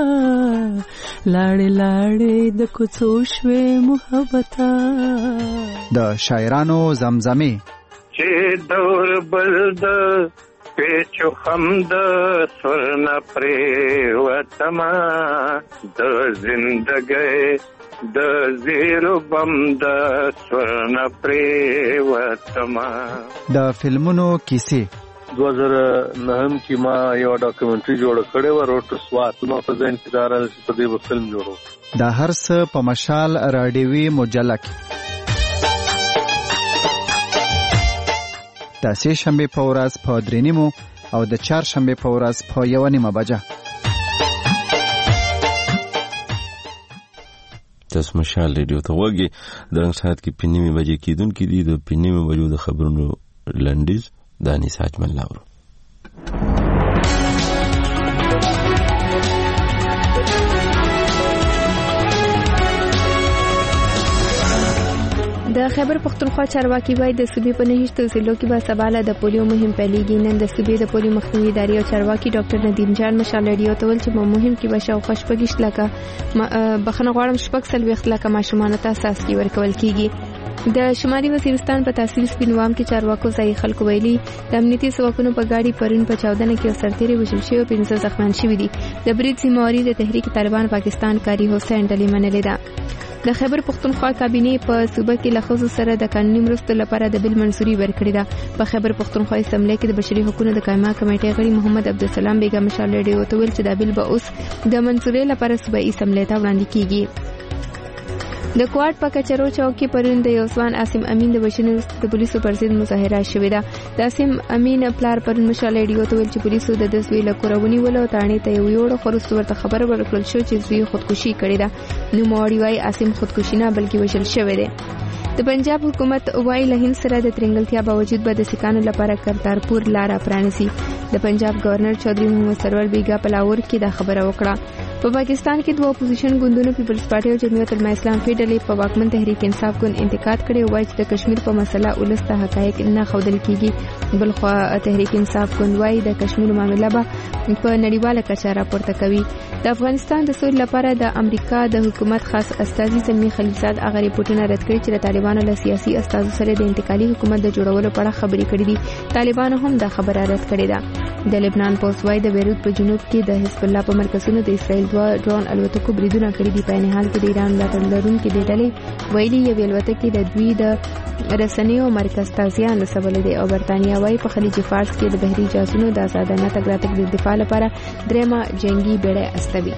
لاړې لاړې د کوڅو شوې محبته، د شاعرانو زمزمې چې دور بل د پیچو خم د سرنا پریوتما، د زندګۍ د زیرو بم د سرنا پریوتما. د فلمونو کیسې 2009 کې ما یو ډاکومنټري جوړ کړې و، روټ سوات. ما په ځین کې دارل په دې فلم جوړو. د هر څه په مشال راډیوي مجله کې د سه شنبه په ورځ په 3:30 او د چهارشنبه په ورځ په 1:30 بجه. تاسو مشال ریډیو ته وګورئ. درنګ ساعت کې 9:30 بجې کېدونکې دي. د 9:30 بجو د خبرونو لنډیز دانی ساجمن لاورو. د خیبر پختونخوا چارواکي وایي د صوبې په 9 ضلعو کې به سباله د پولیو مهم پیلېږي. نن د صوبې د پولیو مخنیوي ادارې او چارواکي ډاکټر ندیم جان مشال ریډیو ته ویل چې په مهم کې به شاوخوا 6 لکه بخښنه غواړم 6 لکه ماشومانو ته اساسي ورکول کیږي. د شمالي وزیرستان په تحصیل سپینوام کې چارواکو ځای خلکو ویلي د امنیتي ځواکونو په ګاډي پرون په 14 کې سرتیري وژل شوی او 15 زخمیان شوي دي. د برید ذمہواری د تحریک طالبان پاکستان کاری حسین ډلې منلې ده. د خیبر پختونخوا کابینه په صوبه کې لخصو سره د قانوني مرستو لپاره د بل منزوري ورکړې ده. په خیبر پختونخوا اسمبلی کې د بشري حقوقو د قائمه کمیټې غړي محمد عبدالسلام بیگم مشال ریډیو ته ویل چې دا بل به اوس د منزوري لپاره صوبایي اسمبلی ته وړاندې کیږي. د کوټ په کچرو چوک کې پرون د یوسوان عاصم امین د بشنو د پولیسو پر ضد مظاهره شوې ده. د عاصم امین پلار پرون مشال ریډیو ته ویل چې پولیسو د دسوی له کورونی ولو تانې ته یو خرڅ ورته خبر ورکړل شو چې زوی خودکشي کړې ده. نو موري وايي عاصم خودکشي نه بلکې وژل شوی دی. د پنجاب حکومت وايي له هند سره د ترنګلتیا باوجود به د سکانو لپاره کرتارپور لار پرانیسي. د پنجاب گورنر چودھری محمد سرور بیگا په لاهور کې دا خبره وکړه. په پاکستان کې دوه اپوزیشن ګوندونو پیپلز پارټي او جمعیت العلماء اسلام ډلې په واکمن تحریک انصاف ګوند انتقاد کړي او وايي چې د کشمیر په مسله ولس ته حقایق نه ښودل کیږي. بلخو تحریک انصاف ګوند وايي د کشمیر معاملې به په نړیواله کچه راپورته کوي. د افغانستان د سولې لپاره د امریکا د حکومت خاص استازي سلمی خلیلزاد هغه ریپورتونه رد کړي چې د طالبانو له سیاسي استازو سره د انتقالي حکومت د جوړولو په اړه خبرې کړې دي. طالبانو هم دا خبره رد کړې ده. د لبنان پوسټ وايي د بیروت په جنوب کې د حزب الله په مرکزونو د اسرائیل دوه ډرون الوتکو بریدونه کړي دي. په ان حال کې د ایران ملاتړ لرونکي د ډلې ویلي یو الوتکې د دوی د رسنیو مرکز ته زیان رسولی دی او برتانیا وايي په خلیج فارس کې د بحري جاسوسانو د آزادانه تګ راتګ د دفاع لپاره درېمه جنگي بیړۍ استوي.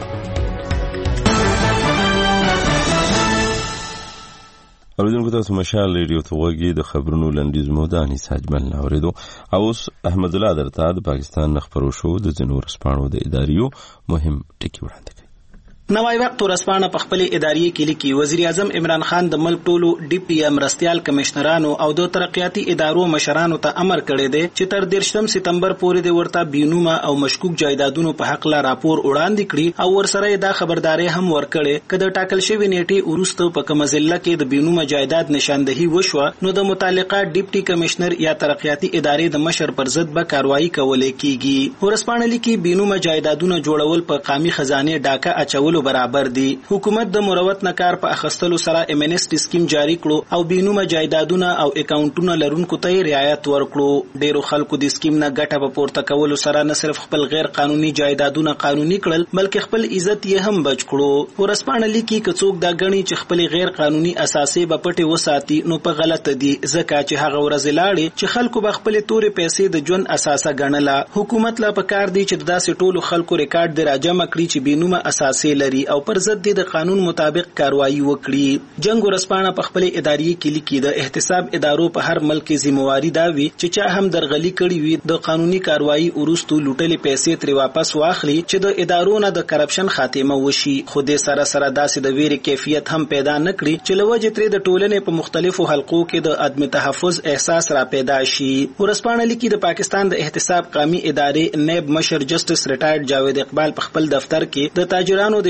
اوریدونکو تاسو مشال ریډیو ته وګورئ. د خبرونو لنډیز مو د انیس اجمل اوریدو. اوس احمد الله درته د پاکستان خبرو شو د ځینو ورسپانو د اداریو مهم ټکی وړاندې. نوای وخت ورسپانه په خپل ادارې کې لیکي وزیر اعظم عمران خان د ملک ټولو ډي پی ام مرستيال کمشنرانو او د ترقیاتي ادارو مشرانو ته امر کړی دی چې تر 13 سپتمبر پورې د ورته بینومه او مشکوک جایدادونو په حق لا راپور وړاندې کړي او ورسره دا خبرداري هم ورکړي کله ټاکل شوی نیټه ورسته په کوم ضلع کې د بینومه جایداد نشاندهي وشوه نو د متعلقه ډیپټي کمشنر یا ترقیاتي ادارې د مشر پر ضد به کاروایی کولای کیږي. ورسپانه لیکي بینومه جایدادونو جوړول په قامي خزانه ډاکه اچولو برابر دي. حکومت د مروت نکار په اخستلو سره امنسټ سکیم جاری کړو او بینومه جایدادونه او اکاونټونه لرونکو ته رعایت ورکړو. ډیرو خلکو د سکیم نه ګټه په پورته کولو سره نه صرف خپل غیر قانوني جایدادونه قانوني کړل بلکې خپل عزت یې هم بچ کړو. ورسپانه لیکي کڅوک دا غني چې خپل غیر قانوني اساسي په پټي وساتي نو په غلطه دي ځکه چې هغه ورځ لاړې چې خلکو به خپل تورې پیسې د ژوند اساسه ګڼله. حکومت لا پکار دی چې داسې ټولو خلکو ریکارډ دی راجمع کړي چې بینومه اساسي لري او پر ضد د قانون مطابق کاروایی وکړي. جنگ ورسپانه په خپل ادارې کې لیکي د احتساب ادارو په هر ملک ذمہواری دا وی چې چا هم درغلي کړي وي د قانوني کاروایی ورستو لوټلې پیسې تر واپس واخلي چې د ادارو نه د کرپشن خاتمه وشي. خو د سره سره داسې د ویری کیفیت هم پیدا نکړي چې لوجه تر د ټولنې په مختلفو حلقو کې د عدم تحفظ احساس را پیدا شي. ورسپانه لیکي د پاکستان د احتساب قومي ادارې نیب مشر جسټس ریټایرډ جاوید اقبال په خپل دفتر کې د تاجرانو د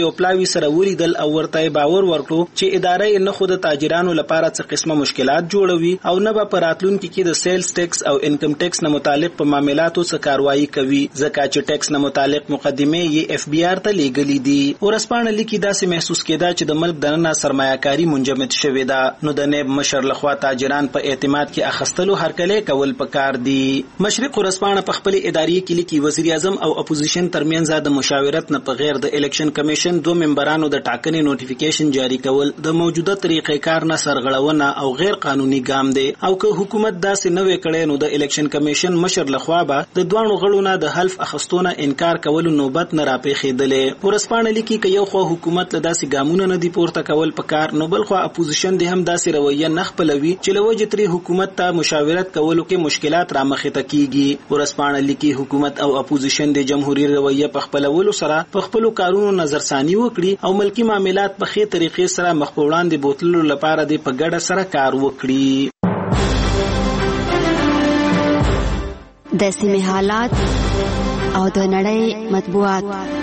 د یو پلاوی سره ولیدل او ورته باور ورکړو چې ادارې نه خود تاجرانو لپاره څه قسمه مشکلات جوړوي او نه به پراتلونکو کې د سیلز ټیکس او انکم ټیکس نه متعلق په معاملاتو څخه کاروایی کوي ځکه چې ټیکس نه متعلق مقدمه یې اف بی آر ته لیږلي دي. ورسپانه لیکي داسې محسوس کېده چې د ملک دننه سرمایه‌کاري منجمد شوې ده نو د نیب مشر لخوا تاجران په اعتماد کې اخستلو هرکلی کول پکار دي. مشرق ورسپانه په خپل ادارې کې لیکي وزیر اعظم او اپوزیشن ترمنځ د مشاورت نه په غیر د الیکشن کمیشن 2 ممبرانو د ټاکنې نوټیفیکیشن جاری کول د موجوده طریقې کار نه سرغړونه او غیر قانوني ګام دی او که حکومت داسې نه وکړي نو د الیکشن کمیشن مشر لخوا به د دوانو غړو نه د حلف اخستونه انکار کول نوبت نه راپېښېدلې. ورسپانه لیکي چې یو خو حکومت له داسې ګامونو نه دی پورته کول پکار نو بل خو اپوزیشن دی هم داسې رویه نه خپلوي چې لوجه تری حکومت ته مشاورت کولو کې مشکلات رامخې ته کیږي. ورسپانه لیکي حکومت او اپوزیشن د جمهوریت رویه په خپلولو سره په خپل کارونو نظرثانی وکړي او ملکی معاملات په ښه طریقې سره مخ په وړاندې بوتللو لپاره د په ګډه سره کار وکړي. د سیمې حالات او د نړۍ مطبوعات.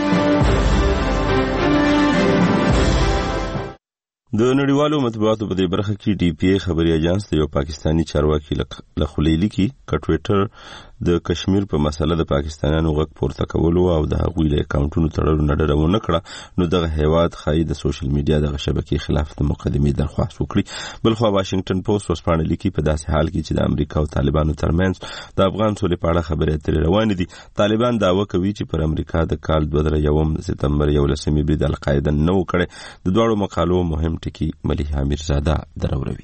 د نړیوالو مطبوعاتو په دې برخه کې ډي پی ای خبري اژانس د یو پاکستانی چارواکي لخوا لیکي چې ټویټر د کشمیر په مسله د پاکستانیانو غږ پورته کولو او د هغوی له اکاونټونو تړلو نه ډډه ونه کړه نو دغه هیواد خایي د سوشل میډیا دغه شبکې خلاف د مقدمې درخواست وکړي. بلخو واشنگټن پوسټ ورسپانه لیکي په داسې حال کې چې د امریکا او طالبانو ترمنځ د افغان سولې په اړه خبرې اترې روانې دي. طالبان دعوه کوي چې پر امریکا د کال 2001 سپتمبر 11 برید القاعده نه وکړي. د دواړو مقالو مهم ټکی ملیحه میرزاده دروروي.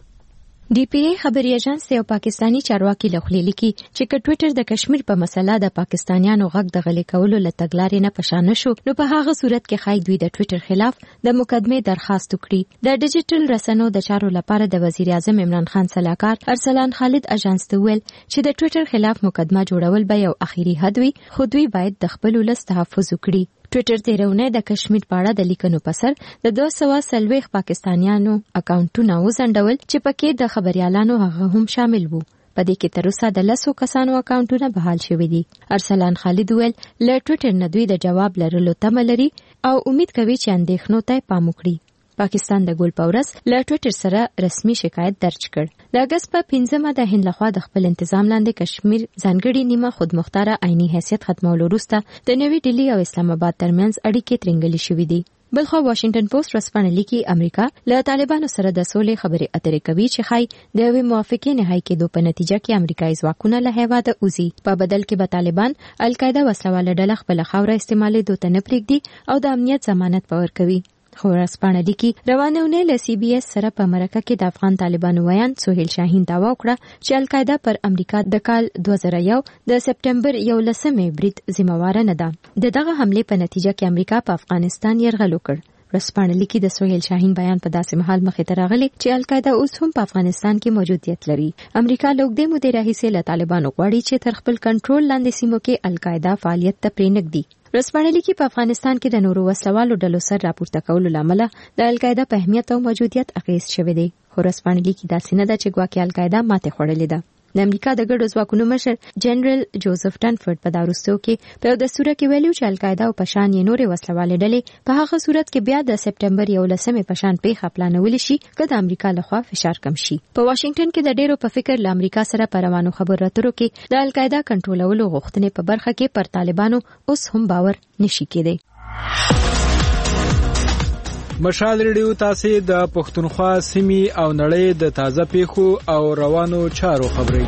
ډي پی ای خبري اژانس یو پاکستانی چارواکي لخوا لیکي چې ټویټر د کشمیر په مسله د پاکستانیانو غږ د غلې کولو لټګلارې نه پښانه شو نو په هغه صورت کې خای دوی د ټویټر خلاف د مقدمې درخواست وکړي. د ډیجیټل رسنیو د چارو لپاره د وزیر اعظم عمران خان سلاکار ارسلان خالد اژانس ته ویل چې د ټویټر خلاف مقدمه جوړول به یو اخیری حد وي خو دوی باید د خپل ولس تحفظ وکړي. ټویټر تیرونه د کشمیر په اړه د لیکنو په سر د 240 پاکستانیانو اکاونټونه وزندول چې پکې د خبريالانو هغه هم شامل وو. په دې کې تر اوسه د 10 کسانو اکاونټونه بحال شوي دي. ارسلان خالد ویل له ټویټر نه دوی د جواب لرلو تمه لري او امید کوي چې اندېښنو ته پام وکړي. پاکستان د ګول پاورس له ټویټر سره رسمي شکایت درج کړ. د اگست په 15مه د هند لخوا د خپل تنظیم لاندې کشمیر ځانګړي نیمه خودمختاره آئینی حیثیت ختمولو وروسته د نوې ډیلی او اسلام آباد ترمنځ اړیکې ترنګلې شوې دي. بلخو واشنگټن پوسټ ورسپانه لیکي امریکا له طالبانو سره د سولې خبرې اترې کوي چې خای د یوې موافقې نهایی کېدو په نتیجه کې امریکایي ځواکونه له هیواده وځي. په بدل کې به طالبان القاعده وسلواله ډله خپل خاوره استعمالي دوته نه پرېږدي او د امنیت ضمانت باور کوي. خو ورسپانه لیکي روانونه له سی بي اس سره په مرکه کې د افغان طالبانو ویان سهیل شاهین دعوا وکړه چې القاعده پر امریکا د کال 2001 د سپتمبر 11 برید ذمہوار نه ده. دغه حمله په نتیجه کې امریکا په افغانستان یرغل وکړ. ورسپانه لیکي د سهیل شاهین بیان په داسې محل مخې ته راغلی چې القاعده اوس هم په افغانستان کې موجودیت لري. امریکا لوګدې مودې راهیسې له طالبانو غواړي چې تر خپل کنټرول لاندې سیمو کې القاعده فعالیت ته پرېنږدي. ورسپانه لیکي په افغانستان کې د نورو وسلوالو ډلو سر راپورته کولو لامل د القاعده په اهمیت او موجودیت اغیز شوی دی. خو ورسپانه لیکي داسې نه ده چې ګواکې القاعده ماته خوړلې ده. د امریکا د ګډو ځواکونو مشر جنرال جوزف ټنفورد په داروستو کې په یو دستور کې ویلو چې القاعده او پشان یې نورې وسلوالې ډلې په هغه صورت کې بیا د سپتمبر 11 پشان پیښه پلانول شي که د امریکا لخوا فشار کم شي. په واشنگټن کې د ډیرو په فکر له امریکا سره په روانو خبرو اترو کې د القاعده کنټرولولو غوښتنې په برخه کې پر طالبانو اوس هم باور نشي کېدی. مشال ریډیو تاسو د پښتونخوا سیمې او نړۍ د تازه پیښو او روانو چارو خبري.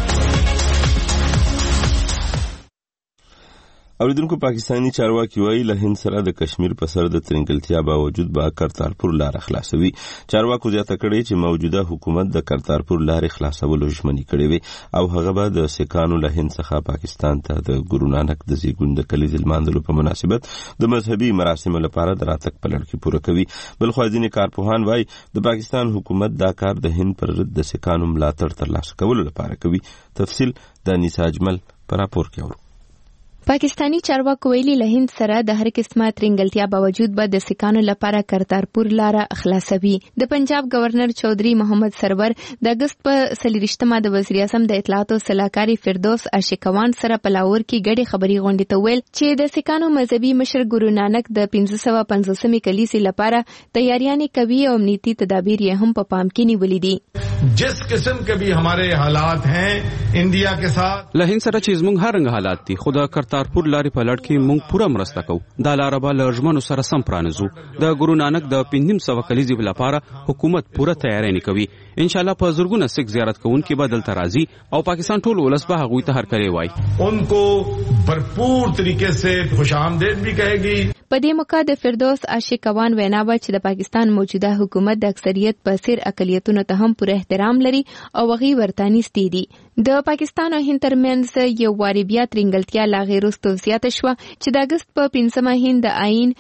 اوریدونکو پاکستانی چارواکي وایي له هند سره د کشمیر په سر د ترنګلتیا باوجود به کرتارپور لار خلاصوي. چارواکو زیاته کړي چې موجوده حکومت د کرتارپور لارې خلاصولو ژمنې کړې وي او هغه به د سکانو له هند څخه پاکستان ته د ګورو نانک د زیږون د کلیز لمانځلو په مناسبت د مذهبي مراسمو لپاره د راتګ په لړ کې پوره کوي. بل خو ځینې کارپوهان وایي د پاکستان حکومت دا کار د هند پر ضد د سکانو ملاتړ ترلاسه کولو لپاره کوي. تفصیل د انیسا اجمل په راپور کې اورو. پاکستانی چارواکو ویلي له هند سره د هر قسمه ترنګلتیا باوجود به د سکانو لپاره کرتارپور لاره خلاصوي. د پنجاب گورنر چودھری محمد سرور د اگست په 23مه د وزیر اعظم د اطلاعات او سلاکاري فردوس اشکوان سره په لاهور کې ګډي خبري غونډې ته ویل چې د سکانو مذهبي مشر ګورو نانک د 1550مې کلیسې لپاره تیاریاں کوي او امنیتي تدابیر یې هم په پام کې نیولې دي. جس قسم کے بھی ہمارے حالات ہیں انڈیا کے ساتھ له هند سره چې زموږ هر رنګ حالات دي خو د کرتارپور لارې په لړ کې موږ پوره مرسته کوو. دا لاره به له ژمنو سره سم پرانیزو. د ګورو نانک د 1500 کلیزې لپاره حکومت پوره تیاری کوي. ان شاء الله په زرګونه سکھ زیارت کوونکي به دلته راځي او پاکستان ټول ولس به هغوی ته هرکلی وایي. ان کو بھرپور طریقے سے خوش آمدید بھی کہے گی. په دې موقع د فردوس اشکوان وینا و چې د پاکستان موجوده حکومت د اکثریت په څیر اقلیتونو ته هم پوره احترام لري او هغوی ورته نږدې دي. د پاکستان او هند ترمنځ یو واري بیا ترنګلتیا لا غیر وروسته زیاته شوه چې د اګست په 15مه هند د آئین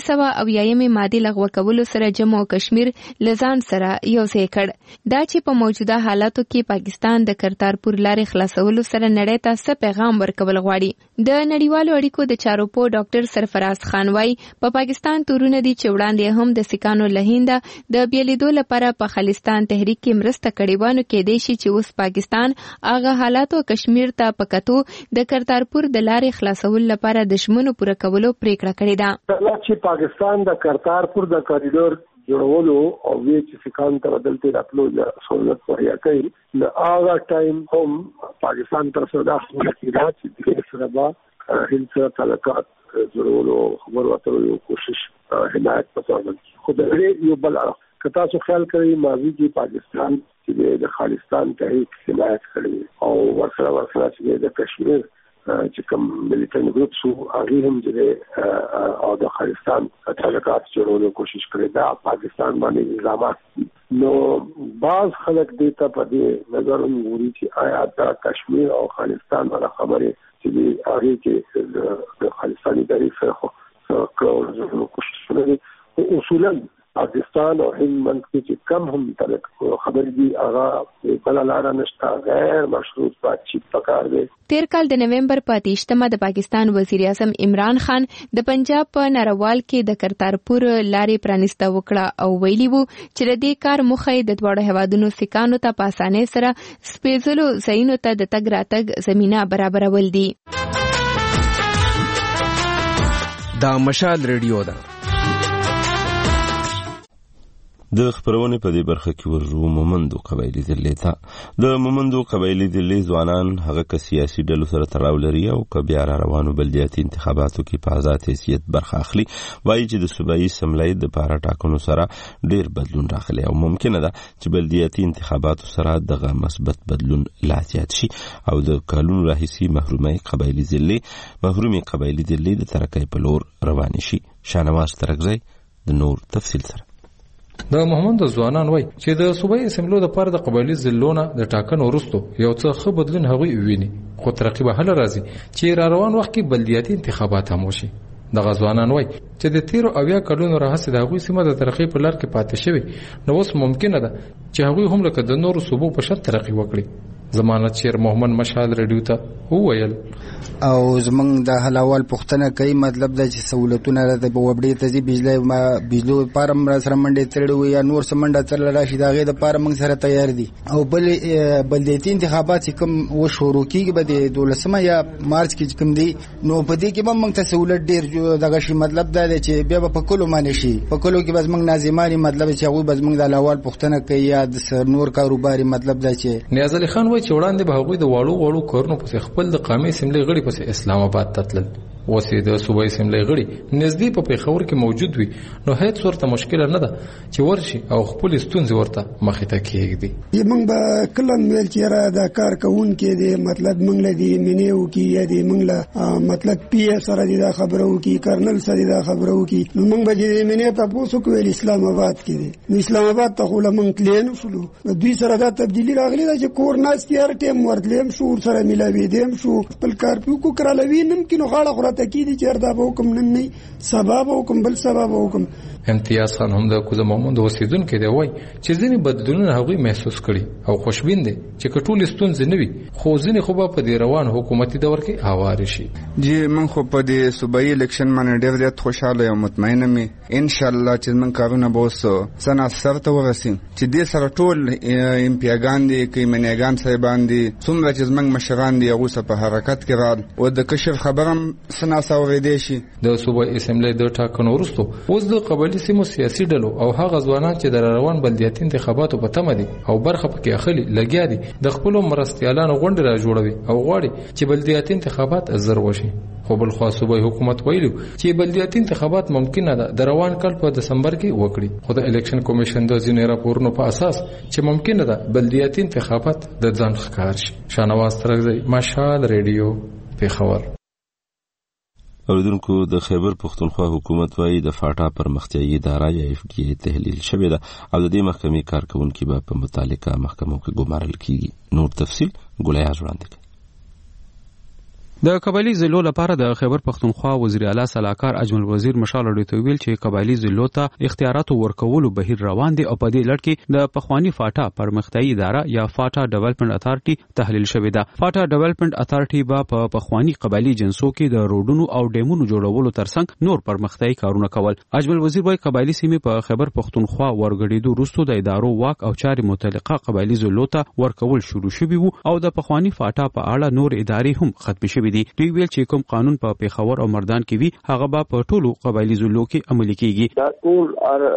300 ماده لغوه کولو سره جموں او کشمیر لزان سره یو ځای کړ. دا چې په موجوده حالاتو کې پاکستان د کرتارپور لارې خلاصولو سره نړۍ ته څه پیغام ورکول غواړي. د نړیوالو اړیکو د چارو په ډاکټر سرفراز خان په پاکستان تورونه دي چې وړاندې هم د سکانو له هنده د بیلیدو لپاره په خالستان تحریک کې مرسته کړې وانه کې دی چې اوس پاکستان هغه حالاتو کشمیر ته پکاتو د کرتارپور د لارې خلاصول لپاره د شمنو پوره کولو پریکړه کړې ده. چې پاکستان د کرتارپور د کوریډور جوړولو او وی چې سکان ته بدلته راتلو سہولت مهیا کړي نو هغه ټایم هم پاکستان تر څو دا خبره چې د سره هند سره تعلقات ضرورو خبر واتو یو کوشش حمایت پسند خو د یو بل کتا څو خیال کوي ماضی کې پاکستان چې د خالستان تحریک حمایت کړی او ورسره چې د کشمیر چې کوم ملیټنټ ګروپ سو هغه هم چې او د خالستان تعلقات جوړولو کوشش کړی دا پاکستان باندې الزامات نو بعض خلک دې ته په دې نظر ګوري چې آیا دا کشمیر او خالستان ولا خبره چې هغه کې د خالستاني تاریخ سره کول کوشش کوي اصولا پاکستان او هند منځ کې چې کم هم تعلق خبرې دي هغه بل لاره نشته غیر مشروط باتچیت پکار دی. تیر کال د نومبر په 28مه د پاکستان وزیر اعظم عمران خان د پنجاب په ناروال کې د کرتارپور لارې پرانیسته وکړه او ویلي وو چې د دې کار موخه د دواړو هیوادونو سکانو ته په اسانۍ سره سپېڅلو ځایونو ته د تګ راتګ زمینه برابرول دي. دا مشال ریډیو ده. د خبرونه په دې برخه کې ورجو مومندو قبایلی ضلع ته د مومندو قبایلی ضلع ځوانان هغه سیاسي ډلو سره تړاو لري او کبیا روانو بلدیاتي انتخاباتو کې په آزاد حیثیت برخه اخلي وایي چې د صوبایي اسمبلی د پاره ټاکنو سره ډیر بدلون راغلی او ممکنه ده چې بلدیاتي انتخاباتو سره دغه مثبت بدلون لا زیات شي او د کالونو راهیسي محرومي قبایلی ضلع د ترقۍ په لور روان شي. شانواز ترکزی د نور تفصیل سره د محمد ځوانان وای چې د صوبایي اسمبلی د پاره د قبایلی ضلعونو د ټاکنو وروسته یو څه ښه بدلون هغوی ویني خو ترقی به هله راځي چې روان وخت کې بلدیاتي انتخابات هم وشي. د غزوانان وای چې د 13 کلونو راهیسې د هغوی سیمه د ترقی په لار کې پاتې شوی نو اوس ممکنه ده چې هغوی هم لکه د نورو صوبو په شان ترقی وکړي. ضمانت شیر محمد مشال ریډیو ته وویل او زمنګ د حلاوال پختنه کوي مطلب د سہولتونه د وبډې تزي بجلی پارم سره منډه ترړو یا نور سمنډه ترل راشي داغه د پارم سره تیار دي او بلدیاتي انتخابات کوم و شروع کیږي به د 12 یا مارچ کې کوم دي نو په دې کې به موږ ته سہولت ډیر دغه شي مطلب دا دی چې بیا په کلو باندې شي په کلو کې بس موږ ناظمانی مطلب چې هغه بس موږ د حلاوال پختنه کوي یا د نور کاروباري مطلب دا چې نیاز علي خان وایي چې وړاندې به هغوی د واړو کارونو په خپل د قومي اسمبلی غړي په اسلام آباد ته تلل اوسې د صوبایي اسمبلی غړي نږدې په پیښور کې موجود وي نو هیڅ ورته مشکل نه ده چې ورشي او خپل ستونزې ورته مخې ته کېږدي. موږ به کله ویل چې را دا کار کوونکې دی مطلب موږ له دې منیو کې یا دې موږ له مطلب پی سره دا خبرو کې کرنل سره دا خبرو کې نو موږ به دې منی ته پوسو کوي اسلام آباد کې دی نو اسلام آباد ته خو موږ کلین شلو دوی سره دا تبدیلی راغلی دا چې کور ناس کې هر ټیم ورتلم شو سره ملاوي دیم شو خپل کار کو کرالوي نن کې نو غاړه خورته کې دي چې دا به حکم نن نه سبب حکم بل سبب حکم امتیاز خان هم د کوزه محمود اوسیدونکو دی وای چې ځینې بدلونونه هغوی محسوس کړي او خوشبین دي چې کټول ستونزې نه وي خو ځینې خو په دې روان حکومتي دور کې هوار شي. جی من خو په دې صوبایي الیکشن باندې ډېر زیات خوشاله یم مطمئنه مې ان شاء الله چې من کارونه به اوس سنا سرته ورسي چې دې سره ټول امپیاګان دي کیمنیګان صاحبان دي څومره چې زمنګ مشران دي هغه په حرکت کې رال او د کشف خبرم سنا ساوې دي شي. د صوبایي اسمبلی د ټاکنو وروسته اوس د قبایلی سیمو سیاسي ډلو او هغه ځوانان چې د روان بلدیاتي انتخاباتو په تمه دي او برخه پکې اخلي لګیا دي د خپل مرستيالانو غونډه را جوړوي او غواړي چې بلدیاتي انتخابات زر وشي. خو بل خو صوبایي حکومت ویلو چې بلدیاتي انتخابات ممکنه ده د روان کال په دسمبر کې وکړي خو د الیکشن کمیشن د ځینې راپورونو په اساس چې ممکنه ده بلدیاتي انتخابات د ځان ښکار شي. شانواز ترغزی مشال ریډیو پیښور. اوریدونکو د خیبر پختونخوا حکومت وايي د فاټا پرمختیایي اداره یا اف ډي ای تحلیل شوې ده او د دې محکمې کارکونکي به په متعلقه محکمو کې ګمارل کیږي. نور تفصیل ګولیا وړاندې کوي. د قبایلی ضلعو لپاره د خیبر پختونخوا وزیر اعلی صلاحکار اجمل وزیر مشال اډیتو ویل چې قبایلی ضلعو ته اختیارات ورکولو بهیر روان دي او په دې لړ کې د پخوانی فاټا پرمختیایي اداره یا فاټا ډیولپمنٹ اتھارټي تحلیل شوې ده. فاټا ډیولپمنٹ اتھارټي به په پخوانی قبایلی جنسو کې د روډونو او ډیمونو جوړولو ترڅنګ نور پرمختیایي کارونه کول. اجمل وزیر وايي قبایلی سیمې په خیبر پختونخوا ورګړېدو وروسته د ادارو واک او چاري متعلقه قبایلی ضلعو ته ورکول شروع شوي وو او د پخوانی فاټا په اړه نور ادارې هم ختم شوې دي. دوی ویل چې کوم قانون په پیښور او مردان کې وي هغه به په ټولو قبایلی ضلعو کې عملي کیږي. دا ټول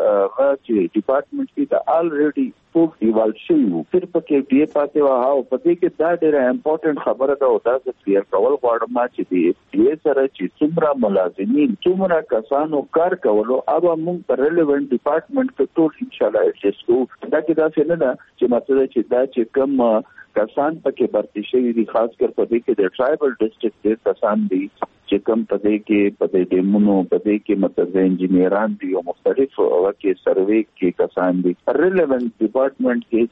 چې ډپارټمنټ کې دا الریډي ټول ایوالو شوی وو پھر پکې ډی پاتې واه او پدې کې دا ډېره امپورټنت خبره ده او دا چې کلیر کول غواړم چې دې سره چې څومره ملازمین څومره کسانو کار کولو اوبه موږ په ریلیونت ډپارټمنټ کې ټول ان شاء الله ایڈجسټ کوو. دا کې دا څه نه ده چې مطلب چې دا چې کم کسان پکې برتی شوی دي خاص کر په دې کې د ټرایبل ډسټرکټ ډېر کسان دي چې کم په دې کې په دې ډیمونو په دې کې مطلب انجینران دي او مختلف وکه سروې کې کسان دي. ریلیونت ډپارټمنټ کې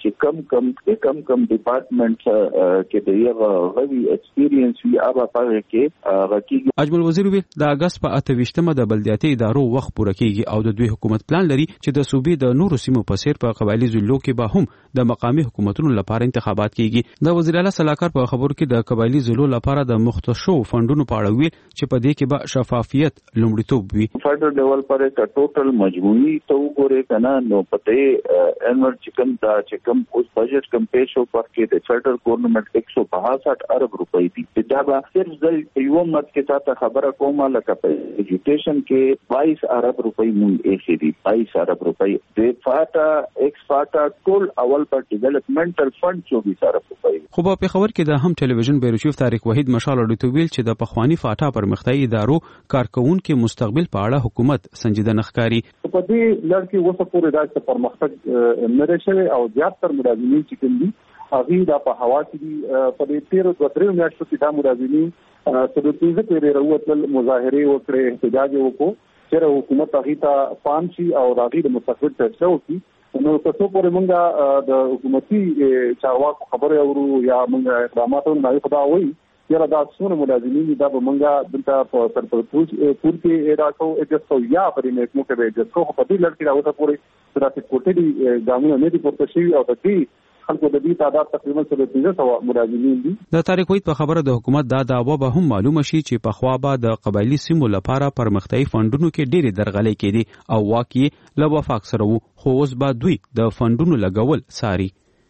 چې کم ډپارټمنټ کې د یو غوي ایکسپیرینس وی هغه په کې راکېږي. اجمل وزیر وی د اگست په 28مه د بلدیاتي ادارو وخت پوره کیږي او د دوی حکومت پلان لري چې د صوبې د نورو سیمو په څیر په قبایلی ضلعو کې به هم د مقامي حکومتونو لپاره انتخابات کیږي. د وزیر اعلی صلاحکار په خبرو کې د قبایلی ضلعو لپاره د مختصو فندونو په اړه ویل چې په دې کې به شفافیت لومړیتوب وي. فدرال لیول پر د ټوټل مجموعي تو ګورې کنه نو پته انور چې کم اوس بجټ کم پیښو پر کې د فدرال ګورنمنت 162 ارب روپۍ دي. دا به صرف د یو مت کې تاسو خبره کومه لکه په ایجوکیشن کې 22 ارب روپۍ مونږ یې دي 22 ارب روپۍ د فاټا ایکس فاټا ټول اول پر ډیولپمنټل فند 24 ارب روپۍ. خو په پیښور کې د هم ټلویزیون بیرو چیف طارق وحید مشال اډیتو ویل چې د پخوانی فاټا پرمختیایي ادارو کارکونکو مستقبل په اړه حکومت سنجیده نخکاری. په دې لړ کې وسه پورې راځي پرمختګ نه رسېږي او زیاتره ملازمین چې کوم دي هغه دا په هوا کې دي. په دې 13 میاشتو کې دا ملازمین د تیزه پیری راوتل مظاهره وکړي احتجاج وکړو چې حکومت هغه ته پام شي او راغی د مستقبل فیصله وکړي. نو تاسو پورې مونږه د حکومتي چارواکو خبره اورو یا مونږه اقداماتو نه خدا وایي یره دا څونه ملازمین دا به مونږه دلته په سرپرستوج پور کې راکو اجازه یا پرې مې کومه به اجازه خو په دې لړ کې راوته پورې ترافیک کوټې دي ګامونه نه دي پورته شوی او د دې خلکو د دې تعداد تقریبا 300 ملازمین دي. د طارق وحید په خبره د حکومت دا دعوه به هم معلومه شي چې په خوا به د قبایلی سیمو لپاره پرمختیایي فندونو کې ډېری درغلې کېدي او واقعي له وفاق سره وو خو اوس به دوی د فندونو لګول ساري.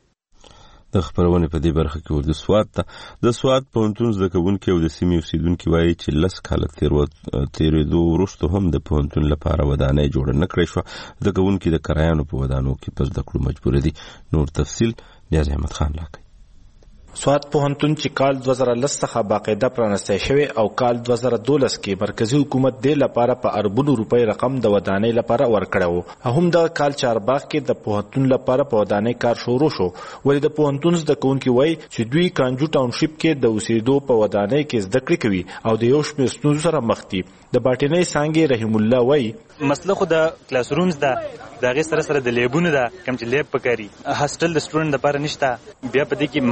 د خبرونه په دې برخه کې د سواد پوهنتون زده کوونکي او د سیمې اوسیدونکو وایي چې لس کاله تیرېدو وروسته هم د پوهنتون لپاره ودانۍ جوړه نه کړې شوه. زده کوونکي د کرایانو په ودانو کې په زده کړو مجبور دي. نور تفصیل نیاز احمد خان لاکي. سواد پوهنتون چې کال 2010 څخه باقاعده پرانستی شوی او کال 2012 کې مرکزی حکومت دې لپاره په اربونو روپۍ رقم د ودانۍ لپاره ورکړو. هم د کال چارباغ کې د پوهنتون لپاره په ودانۍ کار شروع شو. ولې د پوهنتون زده کوونکي وایي چې دوی کانجو ټاونشپ کې د اوسېدو په ودانۍ کې زده کړې کوي او د یو شمېر ستونزو سره مخ دي. د باټینۍ څانګې رحیم الله وایي مسله خو د کلاس رومز ده د هغې سره د لیبونو ده کوم چې لیب پکاري هاسټل د سټوډنټ لپاره نشته. بیا په دې کې ماسټرز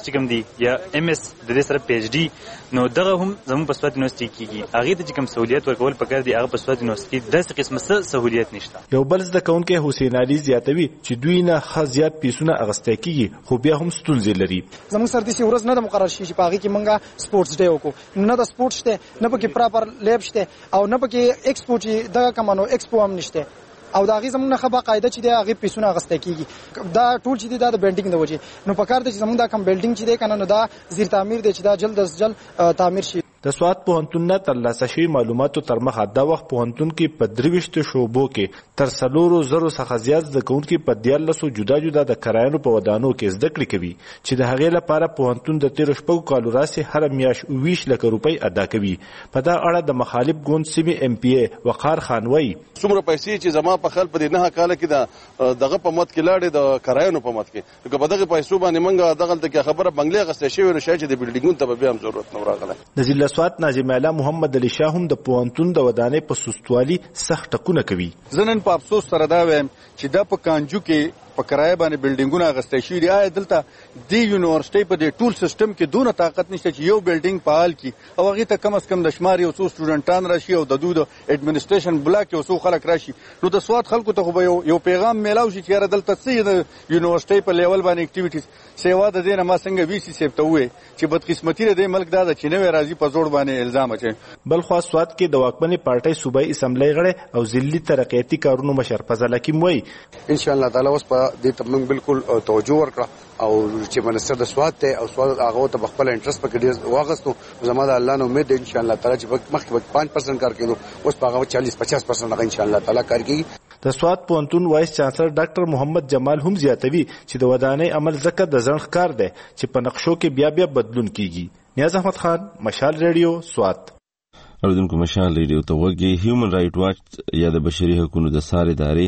چې کوم دی یا ام اس د دې سره پی ایچ ډي نو دغه هم زموږ په سواد یونیورسيټي کېږي. هغه ته چې کوم سہولیت ورکول پکار دي هغه په سواد یونیورسيټي داسې قسمه سہولیت نشته. یو بل زده کوونکی حسین علي زیاتوي چې دوی نه ښه زیات پیسونه اغسته کیږي خو بیا هم ستونزې لري. زموږ سره د ورځ نه د مقرر شي چې په هغه کې مونږه سپورتس ډے وکړو، نه د سپورت شته، نه پکې پراپر لیب شته او نه پکې ایکسپو چې دغه کمانو ایکسپو هم نشته او دا غي زمونږ نه خبره قاعده چې دی هغه پیسونه اغسته کیږي. دا ټول چې دی دا د بلډینګ د وجې نو پکار دی چې زمونږ دا کم بلډینګ چې دی کنه نو دا زیر تعمیر دی چې دا جلد از جلد تعمیر شي. د سواد پوهنتون نه ترلاسه شوي معلوماتو تر مخه دا وخت پوهنتون کې په 23 شعبو کې تر 4,000 څخه زیات زده کوونکي په 14 جدا جدا د کرایانو په ودانو کې زده کړې کوي چې د هغې لپاره پوهنتون د 13 کالو راهیسې هره میاشت 20 لک روپۍ ادا کوي. په دا اړه د مخالف ګوند سیمې ام پی ای وقار خان وایي څومره پیسې چې زما په خل په 9 کال کې دغه په مت کې لاړې د کرایانو په مت کې که په دغه پیسو باندې منګه دغه ته خبره بنگلې غسته شوی نو شاید د بلډینګونو ته به هم ضرورت نه راغله. د ضلع سواد ناظم اعلی محمد علي شاه هم د پوهنتون د ودانۍ په سستوالي سخت ټکونه کوي. زنن په افسوس سره دا وایم چې د په کانجو کې په کرایه باندې بلډینګونه اغستې شوي دي. آیا دلته د یونیورسيټي په دې ټول سیستم کې دونه طاقت نشته چې یو بلډینګ فعال کی او هغه ته کم از کم د شمار یو څو سټوډنټان راشي او د دوی د اډمنسټریشن بلاک یو څو خلک راشي نو د سواد خلکو ته خو یو پیغام میلاو شي چې دلته څه د یونیورسيټي په لیول باندې اکټیویټیز سیوا د دې نه ما څنګه وی سی سیفته وې چې بدقسمتي د ملک دا چې نوې راځي په زوړ باندې الزام اچي. بل خو سواد کې د واکمنې پارټۍ صوبایي اسمبلی غړی او ضلعي ترقیاتي کارونو مشر فضل حکیم وایي ان شاء الله تعالی اوس په دې تمنګ بالکل توجه ورکړه او چې منستر د سواد ته او سواد هغه ته خپل انټرست پکې ډیر واغستو زموږ د الله نو امید ان شاء الله تعالی چې مخکې 5% کار کېدو اوس په هغه 40-50% ان شاء الله تعالی کار کوي. د سواد پوهنتون وایس چانسلر ډاکټر محمد جمال هم زیاتوي چې د ودانۍ عمل زکه د ځنډ ښکار دی چې په نقشو کې بیا بدلون کیږي. نیاز احمد خان، مشال ریډیو، سواد. اوریدونکو مشال ریډیو ته وګورئ. هیومن رائټ واچ یا د بشري حقوقو د سارې ادارې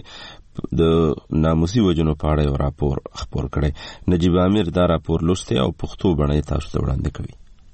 د ناموسي وجنو په اړه یو راپور خپور کړی. نجیب امیر دا راپور لوستی او پښتو باندې تاسو ته وړاندې کوي.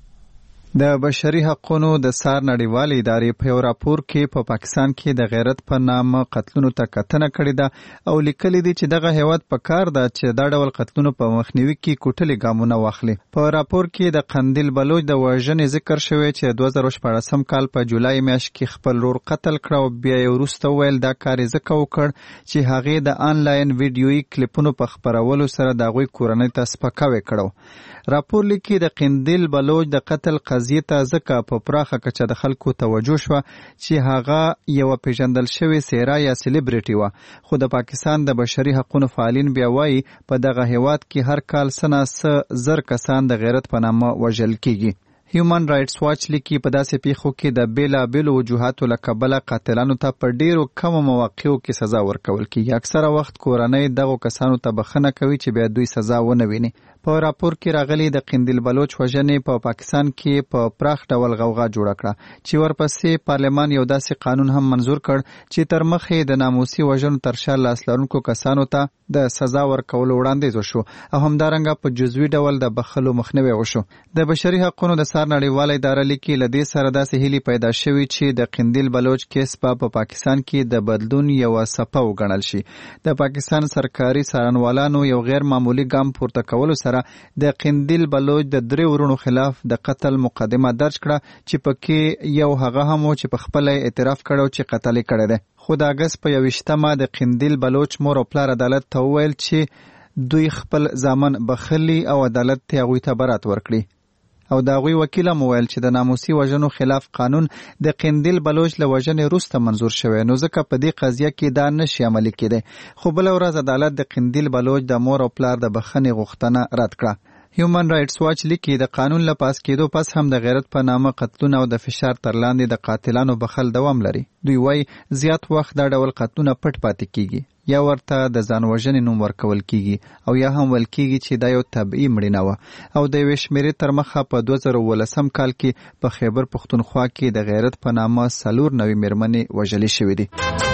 د بشري حقوقو د سار نړیوال ادارې په یو راپور کې په پاکستان کې د غیرت په نامه قتلونو ته کتنه کړې ده او لیکلي دي چې دغه هیواد په کار ده چې دا ډول قتلونو په مخنیوي کې کوټلې ګامونه واخلي. په راپور کې د قندیل بلوچ د وژنې ذکر شوی چې 2014 کال په جولای میاشت کې خپل لور قتل کړ او بیا یې وروسته ویل دا کار یې ځکه وکړ چې هغې د آنلاین ویډیویي کلیپونو په خپرولو سره د هغوی کورنۍ ته سپکاوی کړو. راپور لیکي د قندیل بلوچ د قتل قضیې ته ځکه په پراخه کچه د خلکو توجه شوه چې هغه یو پیژندل شوی څیره یا سلیبریټي وه، خو د پاکستان د بشري حقوقو فعالین بیا وایي په دغه هیواد کې هر کال څه زر کسان د غیرت په نامه وژل کیږي. هیومن رائټس واچ لیکي په داسې پیښو کې د بیلابیلو وجوهاتو له کبله قاتلانو ته په ډیرو کمو مواقعو کې سزا ورکول کیږي. اکثره وخت کورنۍ دغو کسانو ته بخښنه کوي چې بیا دوی سزا ونه ویني. په راپور کې راغلي د قندیل بلوچ وژنې په پاکستان کې په پراخ ډول غوغا جوړه کړه چې ورپسې پارلمان یو داسې قانون هم منظور کړ چې تر مخې د ناموسي وژنو تر شا لاس لرونکو کسانو ته د سزا ورکولو وړاندیز وشو او همدارنګه په جزوي ډول د بخښلو مخنیوی وشو. د بشري حقوقو د سار نړیواله اداره لیکي له دې سره داسې هیلې پیدا شوي چې د قندیل بلوچ کیس په پاکستان کې د بدلون یوه څپه وګڼل شي. د پاکستان سرکاري څارنوالانو یو غیر معمولي ګام پورته کولو سره د قندیل بلوچ د 3 ورونو خلاف د قتل مقدمه درج کړه چې پکې یو هغه هم چې په خپل اعتراف کړو چې قتل یې کړی دی. خو د اګست په 21مه د قندیل بلوچ مور او پلار عدالت ته وویل چې دوی خپل زامن بخښلي او عدالت ته هغوی ته برات ورکړي او د هغوی وکیل هم وویل چې د ناموسي وژنو خلاف قانون د قندیل بلوچ له وژنې وروسته منظور شوی نو ځکه په دې قضیه کې دا نشي عملي کېدی. خو بله ورځ عدالت د قندیل بلوچ د مور او پلار د بخښنې غوښتنه رد کړه. هیومن رائټس واچ لیکي د قانون له پاس کېدو پس هم د غیرت په نامه قتلونه او د فشار تر لاندې د قاتلانو بخښل دوام لري. دوی وایي زیات وخت دا ډول قتلونه پټ پاتې کیږي یا ورته د ځان وژنې نوم ورکول کیږي او یا هم ویل کیږي چې دا یو طبیعي مړینه وه او د یوې شمېرې تر مخه په 2018 کال کې په خیبر پښتونخوا کې د غیرت په نامه 4 نوې مېرمنې وژلې شوې دي.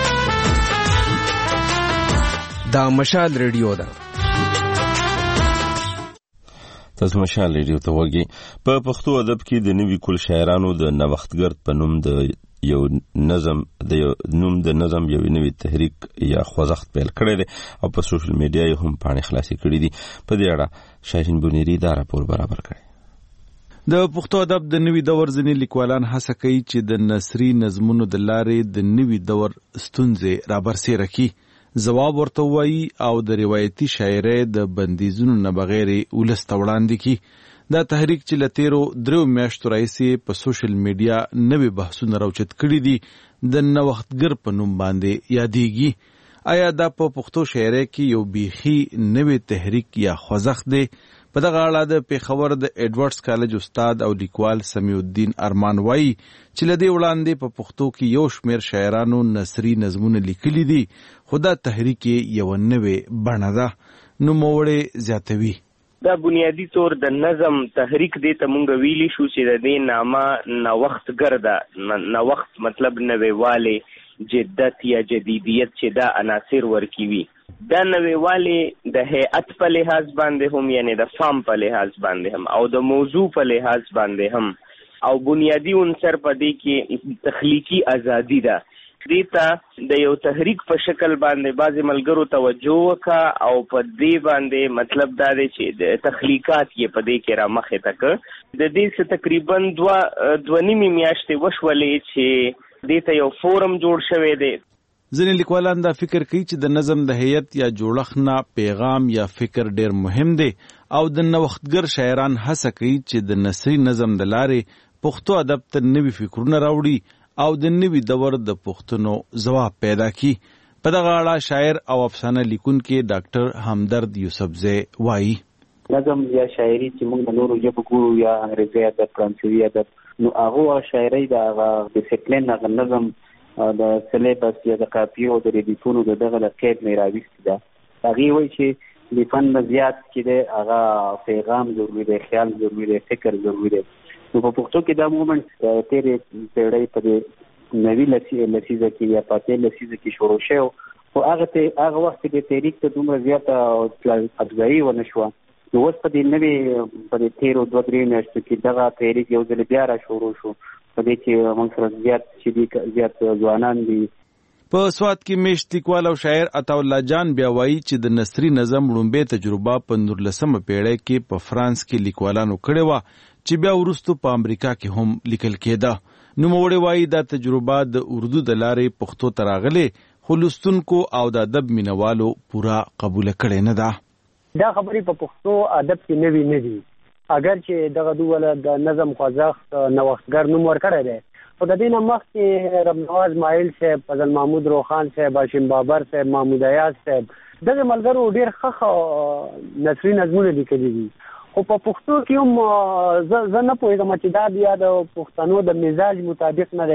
دا مشال ریډیو ده. تاسو مشال ریډیو ته وګورئ. په پښتو ادب کې د نوي کول شاعرانو د نوښتګر په نوم د یو نظم یو نوی تحریک یا خوځښت پیل کړی دی او په سوشل میډیا یې هم پاڼې خلاصې کړي دي. په دې اړه شاهین بونیری دا راپور برابر کړی. د پښتو ادب د نوي دور ځینې لیکوالان هڅه کوي چې د نثري نظمونو د لارې د نوي دور ستونزې رابرسېره کړي، ځواب ورته ووایي او د روایتي شاعرۍ د بندیزونو نه بغیر ولس ته وړاندې کړي. دا تحریک چې له تیرو 3 میاشتو راهیسې په سوشل میډیا نوي بحثونه راوچت کړي دي د نوښتګر په نوم باندې یادېږي. آیا دا په پښتو شاعرۍ کې یو بیخي نوی تحریک یا خوځښت دی؟ په دغه اړه د پېښور د ایډورډز کالج استاد او لیکوال سمیع الدین ارمان وایي چې له دې وړاندې په پښتو کې یو شمېر شاعرانو نثري نظمونه لیکلي دي، خو دا تحریک یو نوې بڼه ده. نوموړی زیاتوي دا بنیادی طور د نظم تحریک دی ته مونږ ویلی شو چې د دې نامه نوښتګر ده. نوښت مطلب نویوالی، جدت یا جدیدیت چې دا عناصر ورکوي. دا نویوالی د هیئت په لحاظ باندې هم یعنی د فام په لحاظ باندې هم او د موضوع په لحاظ باندې هم او بنیادی عنصر په دې کې تخلیقي ازادي ده. دیتا د یو تحریک په شکل باندې بعضې ملګرو توجه وکړه او په دې باندې مطلب دا دی چې د تخلیقات یې په دې کې را مخې ته کړ. د دې څه تقریبا 2.5 میاشتې وشولې چې دې ته یو فورم جوړ شوی دی. ځینې لیکوالان دا فکر کوي چې د نظم د هیئت یا جوړښت نه پیغام یا فکر ډیر مهم دی او د نوښتګر شاعران هڅه کوي چې د نثري نظم د لارې پښتو ادب ته نوي فکرونه راوړي او د نوي دور د پوښتنو ځواب پیدا کړي. په دغه اړه شاعر او افسانه لیکونکی ډاکټر همدرد یوسفزی وایي نظم یا شاعري چې موږ د نورو ژبو ګورو یا انګریزي ادب، فرانسوي ادب، نو هغه شاعري د هغه ډیسپلین هغه نظم د سلیبس یا د کاپیو د ریډیټونو دغه د قید نه راوستي ده. هغه وایي چې د فن زیات کې د هغه پیغام ضروري دی، خیال ضروري دی، فکر ضروري دی. نو په پښتو کې دا مومنټ تیرې پیړۍ په دې نوي لسیزه کې یا پاتې لسیزه کې شروع شو خو هغه وخت کې د تحریک ته دومره زیاته افزایي ونه شوه. نو اوس په دې نوي په دې تیرو 2-3 میاشتو کې دغه تحریک یو ځل بیا را شروع شو. په دې کې موږ سره زیات ځوانان دي. په سوات کې میشت لیکوال او شاعر عطاالله جان بیا وایي چې د نثري نظم لومبۍ تجربه په 19مه پیړۍ کې په فرانس کې لیکوالانو کړې وه چې بیا وروستو په امریکا کې هم لیکل کېده. نوموړی وایي دا تجربه د اردو د لارې پښتو ته راغلې خو لوستونکو او د ادب مینوالو پوره قبوله کړې نه ده. دا خبرې په پښتو ادب کې نوي نه دي، اگر چې دغه دوله د نظم خوځښت نوښتګر نوم ورکړی دی. خو د دې نه مخکې رب نواز مایل صاحب، فضل محمود روخان صاحب، هاشم بابر صاحب، محمود ایاز صاحب، دغه ملګرو ډېر ښه نثري نظمونه لیکلي دي. خو په پښتو کې هم زه نه پوهېږم چې دا بیا د پښتنو د مزاج مطابق نه دی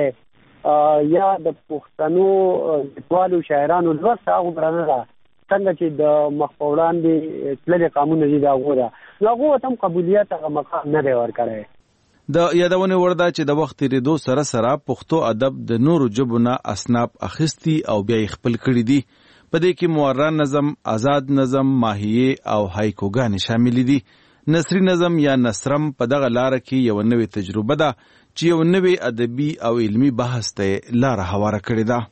یا د پښتنو لیکوالو شاعرانو لوست هغومره نه ده څنګه چې د مخ په وړاندې تللې قامونه دي د هغو ده. نو هغو ته هم قبولیت هغه مقام نه دی ورکړی. د یادونې وړ ده چې د وخت تېرېدو سره سره پښتو ادب د نورو ژبو نه اسناب اخیستي او بیا یې خپل کړي دي. په دې کې معرا نظم، آزاد نظم، ماهیې او هایکوګانې شاملې دي. نثري نظم یا نثرم په دغه لاره کې یو نوې تجربه ده چې یو نوې ادبي او علمي بحث ته لاره هواره کړې ده.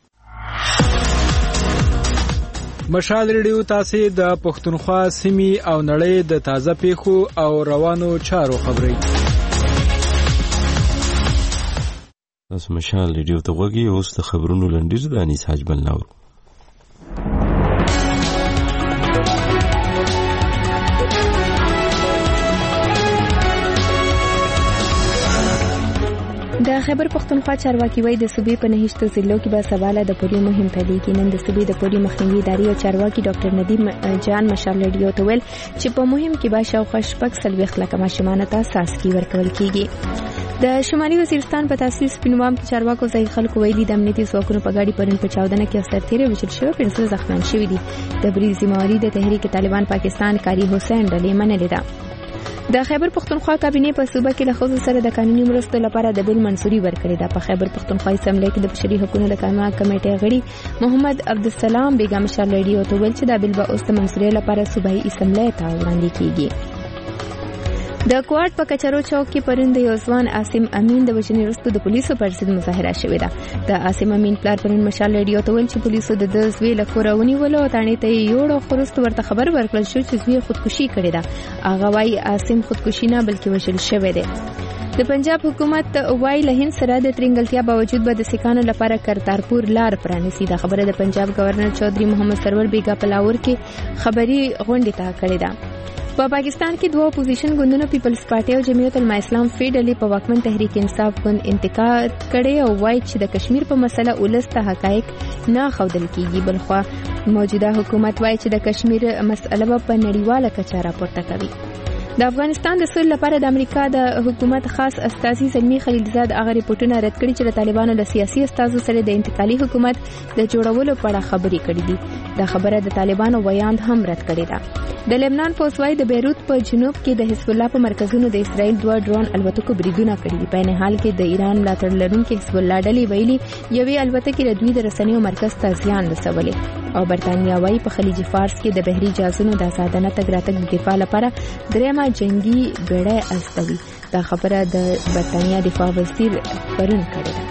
مشال ریډیو تاسو د پښتونخوا سیمې او نړۍ د تازه پیښو او روانو چارو خبري. تاسو مشال ریډیو ته غوږی اوس د خبرونو لنډیز د انیس حاج بلناور. د خیبر پختونخوا چارواکي وایي د صوبې په 9 ضلعو کې به سواله د پولیو مهم پیلېږي. نن د صوبې د پولیو مخنیوي ادارې او چارواکي ډاکټر ندیم جان مشال ریډیو ته ویل چې په مهم کې به شاوخوا 40 لکه ماشومان ته اساسي ورکول کیږي. د شمالي وزیرستان په تاسیس پینوام کې چارواکو ځای خلکو ویلي د امنیتي ځواکونو په گاډي پرون په چاودنه کې سرتیری وژل شوی، 15 زخمیان شوي دي. د بریز ذمہواری د تحریک طالبان پاکستان کاری حسین ډلې منلې ده. د خیبر پختونخوا کابینه په صوبه کې له خصوص سره د قانوني مرستو لپاره د بل منصوري ورکړې ده. په خیبر پختونخوا اسمبلی کې د بشري حقوقو د قانون کمیټې غړي محمد عبدالسلام بیگم شاه ریډیو ته ویل چې د بل به اوس د منصوري لپاره صوبایي اسمبلی ته وړاندې کیږي. د کوارټ په کچرو چوک کې پرون د یو ځوان عاصم امین د وژنې وروسته د پولیسو پر ضد مظاهره شوې ده. د عاصم امین پلار پرون مشال ریډیو ته ویل چې پولیسو د زوی له کوره ونیولو او تانې ته یې یوړ او خروست ورته خبر ورکړل شو چې زوی خودکشي کړې ده. هغه وايي عاصم خودکشي نه بلکې وژل شوی دی. د پنجاب حکومت وايي له هند سره د ترنګلتیا باوجود به د سیکانو لپاره کرتارپور لار پرانیسي. دا خبره د پنجاب گورنر چودھری محمد سرور بیگا په لاهور کې خبري غونډې ته کړې ده. په پاکستان کې دوه اپوزیشن ګوندونو پیپلز پارټي او جمعیت العلماء اسلام فیډرالي په واکمن تحریک انصاف ګوند انتقاد کړي او وایي چې د کشمیر په مسله ولس ته حقایق نه ښودل کیږي. بلخوا موجوده حکومت وایي چې د کشمیر مسله په نړیواله کچه راپورته کوي. د افغانستان د سولې لپاره د امریکا د حکومت خاص استازي زلمی خلیلزاد هغه ریپورتونه رد کړي چې د طالبانو له سیاسي استازو سره د انتقالي حکومت د جوړولو په اړه خبرې کړې دي. دا خبره د طالبانو ویاند هم رد کړې ده. د لبنان پولیس وايي د بیروت په جنوب کې د حزب الله په مرکزونو د اسرائیل دوه ډرون الوتکو بریدونه کړي دي. په عین حال کې د ایران ملاتړ لرونکي حزب الله ډلې ویلي یوې الوتکې د دوی د رسنیو مرکز ته زیان رسولی او برتانیا وايي په خلیج فارس کې د بحري جهازونو د آزادانه تګ راتګ د دفاع لپاره درېیمه جنگي بېړۍ استوي. دا خبره د برتانیا دفاع وزیر پرون کړې ده.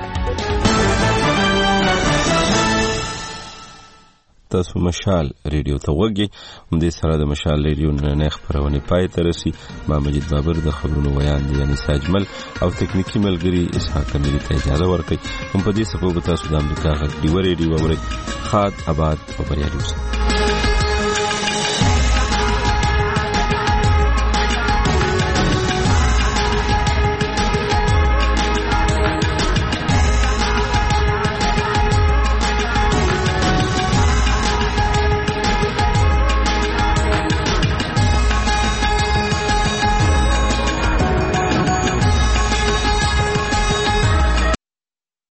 تاسو مشال ریډیو ته وګورئ. همدې سره د مشال ریډیو نن خبرونه پای ته رسي. ما مجید بابر د خبرونو ویان دي یعنی ساجمل او تکنیکی ملګری اسحاق امیر ته اجازه ورکړي. هم په دې سبب تاسو د امریکا غږ دی ریډیو اورئ. خاد آباد او بریالي اوسئ.